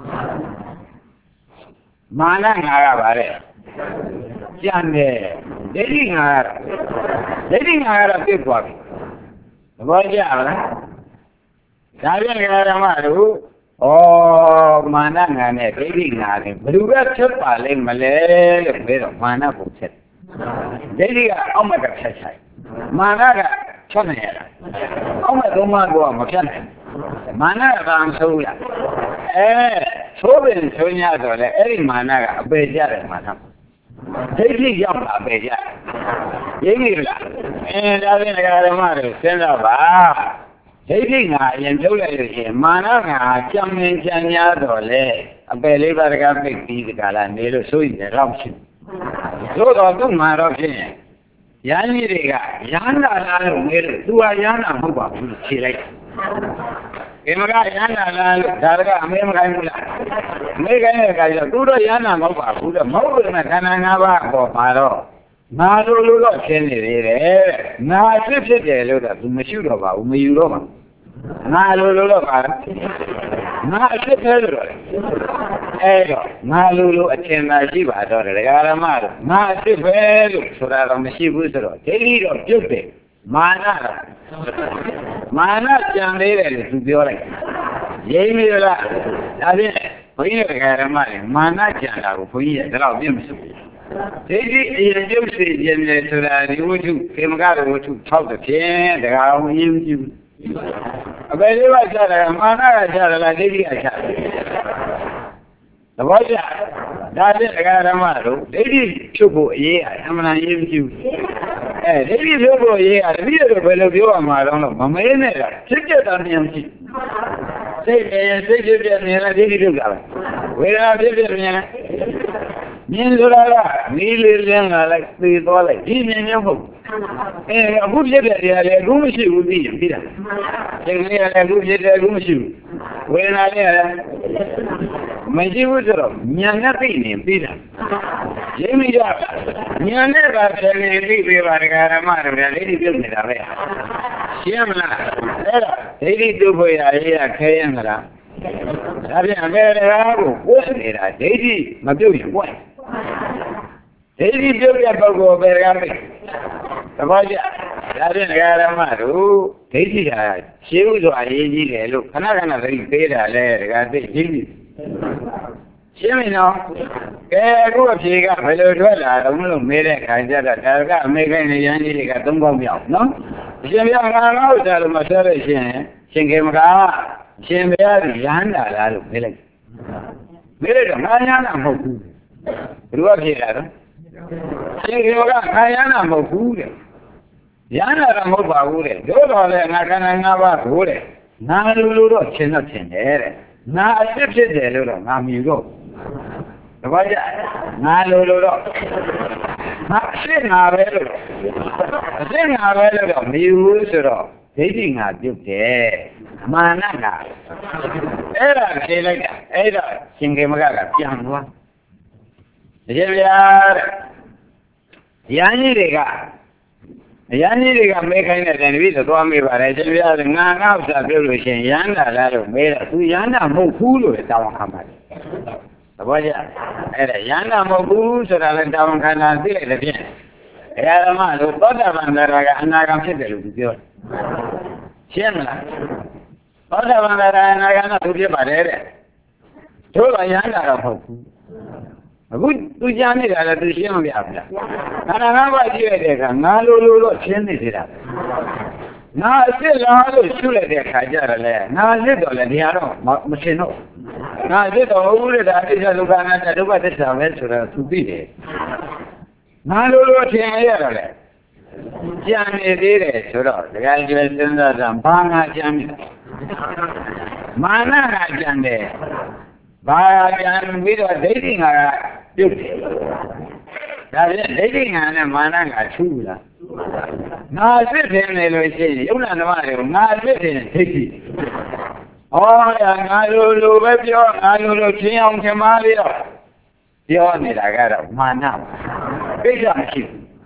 မာနငါကပါတဲ့ကြံတယ်ဒိဋ္ဌိငါကဒိဋ္ဌိငါကတော့ပြစ်သွားပြီဘာကြလားဒါပြည့်ကရမတို့ဩမာနငါနဲ့ဒိဋ္ဌိငါနဲ့ဘယ်သူကဖြစ်ပါလိမ့်မလဲလို့ပြောတော့မာနကိုဖြစ်ဒိဋ္ဌိကအောက်မကဖြစ်ဆိုင်မာနကဖြတ်နေရတာအောက်မသုံးပါးကမဖြတ်နိုင်မာနကဘာဆိုးရအဲသိုးပင်ဆိုညတော့လေအဲ့ဒီမာနကအပေကြတယ်မာနဒိဋ္ဌိရောက်တာပေကြရင်းနေလားအဲဒါဖြင့်ဓမ္မတို့စဉ်းစားပါဒိဋ္ဌိငါအရင်ပြုတ်လိုက်လို့ရှိရင်မာနငါကြံမြင်ကြံညာတော့လေအပယ်လေးပါးတကားပိတ်ပြီးဒီကလာနေလို့ဆိုရင်တော့ရှိသို့တော်သူ့မှာတော့ဖြစ်ရင်ရဟန်းကြီးတွေကရဟန္တာလားလို့ငဲလို့သူဟာရဟန္တာမဟုတ်ပါဘူးဖြေလိုက်ဒီမကရဟန္တာလားလို့ဒါကအမေမခိုင်းဘူးလားအမေခိုင်းတဲ့အခါကျတော့သူတော့ရဟန္တာမဟုတ်ပါဘူးတော့မဟုတ်ဘူးနဲ့ခန္ဓာ၅ပါးပေါ်မှာတော့ငါလိုလိုတော့ရှင်းနေသေးတယ်ငါဖြစ်ဖြစ်တယ်လို့တော့သူမရှိတော့ပါဘူးမယူတော့ပါငါလိုလိုတော့ပါငါအဖြစ်သေးလို့အဲ့တော့ငါလိုလိုအထင်သာရှိပါတော့တယ်ဒကာရမတို့ငါအဖြစ်ပဲလို့ဆိုတာတော့မရှိဘူးဆိုတော့ဒိဋ္ဌိတော့ပြုတ်တယ်မာနတော့မာနကြံသေးတယ်လို့သူပြောလိုက်ရင်းမိလားဒါဖြင့်ဘုန်းကြီးဒကာရမတွေမာနကြံတာကိုဘုန်းကြီးကဒါတော့ပြည့်မစုဘူးဒိဋ္ဌိအရင်ပြုတ်စီခြင်းလေဆိုတာဒီဝတ္ထုခေမကရဝတ္ထု၆တစ်ဖြင့်ဒကာအောင်ရင်းကြည့်အပေလေးပါချတယ်မာနကချတယ်လားဒိဋ္ဌိကချတယ်သဘောကျဒါဖြင့်ဒကာဓမ္မတို့ဒိဋ္ဌိဖြုတ်ဖို့အရေးအမှန်တန်ရေးမကြည့်ဘူးအဲဒိဋ္ဌိဖြုတ်ဖို့အရေးအတပည့်တို့ဘယ်လိုပြောရမှာတော့မမေးနဲ့တာဖြစ်ပြတာမြင်ကြည့်စိတ်ရဲ့စိတ်ဖြစ်ပြမြင်လားဒိဋ္ဌိဖြုတ်တာပဲဝေဒနာဖြစ်ပြမြင်လားမြင်ဆိုတာကမီးလေးလင်းလာလိုက်သေသွားလိုက်ဒီမြင်မြင်ဟုတ်အဲအခုဖြစ်တဲ့နေရာလေအခုမရှိဘူးပြီးရင်ပြီးတာသင်္ကေတလည်းအခုဖြစ်တယ်အခုမရှိဘူးဝေဒနာလည်းမရှိဘူးဆိုတော့ဉာဏ်နဲ့သိနေပြီးတာရင်းမိကြဉာဏ်နဲ့ကတည်းကသိပေးပါဒကာရမတို့လည်းဒိဋ္ဌိပြုတ်နေတာပဲရှင်းမလားအဲ့ဒါဒိဋ္ဌိတုဖို့ရရေးရခဲရင်မလားဒါပြန်အမေတရားကိုကိုယ်နေတာဒိဋ္ဌိမပြုတ်ရင်ကိုယ်ဒိဋ္ဌိပြုတ်တဲ့ပုဂ္ဂိုလ်ပဲကမေးသဘောကျဒါဖြင့်ဒကာရမတို့ဒိဋ္ဌိဟာရှင်းဥစွာအရေးကြီးတယ်လို့ခဏခဏသတိပေးတာလဲဒကာသိဒိဋ္ဌိရှင်းပြီနော်ကဲအခုအဖြေကဘယ်လိုထွက်လာတော့လို့မေးတဲ့ခါကျတော့ဒါကအမေခိုင်းနေရန်ကြီးတွေကသုံးပေါက်မြောက်နော်ရှင်ပြငါငါ့ဥစ္စာလို့မဆက်လို့ရှင်ရှင်ခေမကရှင်ဘုရားရဟန္တာလားလို့မေးလိုက်မေးလိုက်တော့ငါရဟန္တာမဟုတ်ဘူးဘယ်လိုဖြေတာတော့ရှင်ခေမကငါရဟန္တာမဟုတ်ဘူးတဲ့ရဟန္တာတော့မဟုတ်ပါဘူးတဲ့တို့တော်လည်းငါခန္ဓာ၅ပါးကိုတဲ့ငါလူလူတော့ရှင်းတော့ရှင်းတယ်တဲ့ငါအဖြစ်ဖြစ်တယ်လို့တော့ငါမြည်တော့တပည့်ကြငါလူလူတော့ငါရှင်းငါပဲလို့အရှင်းငါပဲလို့တော့မြည်ဘူးဆိုတော့ဒိဋ္ဌိငါပြုတ်တယ်မာနကအဲ့ဒါဖြေလိုက်တာအဲ့တော့ရှင်ခေမကကပြန်သွားတကယ်ဗျာတဲ့ရဟန်းကြီးတွေကအရဟန်းကြီးတွေကမေးခိုင်းတဲ့တန်တပည့်တော့သွားမေးပါတယ်ရှင်ဗျာငါငါ့ဥစ္စာပြုတ်လို့ရှင်ရဟန္တာလားလို့မေးတော့သူရဟန္တာမဟုတ်ဘူးလို့တောင်းခံပါတယ်သဘောကျအဲ့ဒါရဟန္တာမဟုတ်ဘူးဆိုတာလည်းတောင်းခံတာသိလိုက်တဲ့ဖြင့်ဘုရားဓမ္မလို့သောတာပန်တရားကအနာဂံဖြစ်တယ်လို့သူပြောတယ်ရှင်းမလားသောတာပန်တရားအနာဂံကသူဖြစ်ပါတယ်တဲ့တို့ကရဟန္တာတော့မဟုတ်ဘူးအခုသူကြားနေတာလည်းသူရှင်းမပြဘူးလားခန္ဓာ၅ပါးကြည့်ရတဲ့အခါငါလိုလိုတော့ရှင်းနေသေးတာငါအစ်စ်လားလို့ရှုလိုက်တဲ့အခါကျတော့လေငါအစ်စ်တော့လေဒီဟာတော့မရှင်းတော့ငါအစ်စ်တော့ဥရတာအစ္ဆဒုက္ခအနတ္တဒုက္ခသစ္စာပဲဆိုတော့သူသိတယ်ငါလိုလိုထင်ရတော့လေကြံနေသေးတယ်ဆိုတော့ဒကာကျွယ်စဉ်းစားတာဘာငါကြံနေမာနကကြံတယ်ဘာကြံပြီးတော့ဒိဋ္ဌိငါကပြုတ်တယ်ဒါဖြင့်ဒိဋ္ဌိငါနဲ့မာနကထူးလားငါအစ်စ်နေလို့ရှိရင်ယုံနာဓမ္မတွေကိုငါအစ်စ်နေဒိဋ္ဌိဩရငါလိုလိုပဲပြောငါလိုလိုချင်းအောင်ချင်ပါလေတော့ပြောနေတာကတော့မာနပါကိစ္စမရှိဘူး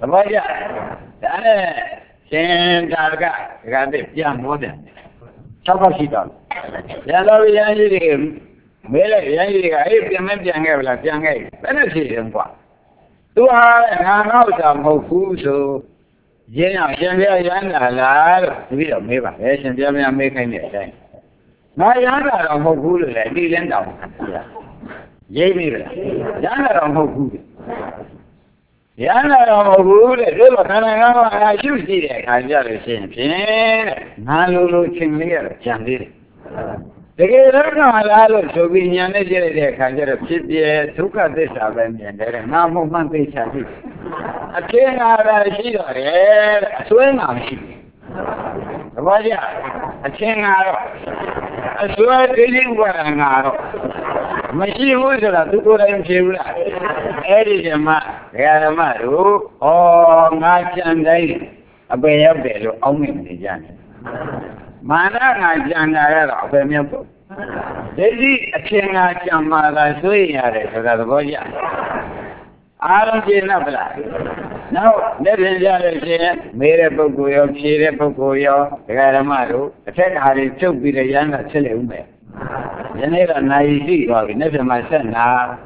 ဘောကျဒါနဲ့ရှင်သာကဒကာတိပြန်ပေါ်တယ်၆ခေါက်ရှိတော့ရန်တော်ရန်ကြီးတွေမဲလိုက်ရန်ကြီးတွေကအေးပြန်မပြန်ခဲ့ဗလားပြန်ခဲ့ဘယ်နဲ့ဖြေတယ်ကွာသူဟာငါငေါ့တာမဟုတ်ဘူးဆိုရင်းအောင်ရှင်ပြရန်လာလားလို့ပြီးတော့မေးပါလေရှင်ပြပြန်မေးခိုင်းတဲ့အတိုင်းငါရန်လာတော့မဟုတ်ဘူးလို့လေဒီလင်းတောင်ရေးပြီလားရန်လာတော့မဟုတ်ဘူးရန်လာတော့မဟုတ်ဘူးတဲ့ဒီလိုခန္ဓာငါးပါးအရှုရှိတဲ့အခါကြလို့ရှိရင်ဖြင့်တဲ့ငါလိုလိုချင်းလေးရတော့ကြံသေးတယ်တကယ်တော့ငါလားလို့ဆိုပြီးညာနဲ့ကြည့်လိုက်တဲ့အခါကျတော့ဖြစ်ပြဒုက္ခသစ္စာပဲမြင်တယ်ငါမဟုတ်မှသိချာသိအကျဉ်းငါတာရှိတော့တယ်အစွဲငါမရှိဘူးတပည့်ကြအချင်းငါတော့အစွဲဒိဋ္ဌိဥပါဒငါတော့မရှိဘူးဆိုတာသူကိုယ်တိုင်ဖြေဘူးလားအဲ့ဒီဓမ္မဓမ္မတို့ဩငါကြံတိုင်းအပေရောက်တယ်လို့အောင်းမြင်နေကြတယ်မာနငါကြံတာကတော့အပေမြောက်တော့ဒိဋ္ဌိအချင်းငါကြံမှာသာဆွေးရတယ်ဆိုတာသဘောကျအားလုံးရှင်းတော့ဗလားနောက်လက်ပြင်ကြလို့ရှိရင်မေးတဲ့ပုဂ္ဂိုလ်ရောဖြေတဲ့ပုဂ္ဂိုလ်ရောဒကာဓမ္မတို့အထက်ဓာတ်တွေချုပ်ပြီးတော့ရမ်းတာဆက်လက်ဦးမယ်ယနေ့တော့နိုင်ရှိသွားပြီနေ့ပြန်မှဆက်နာ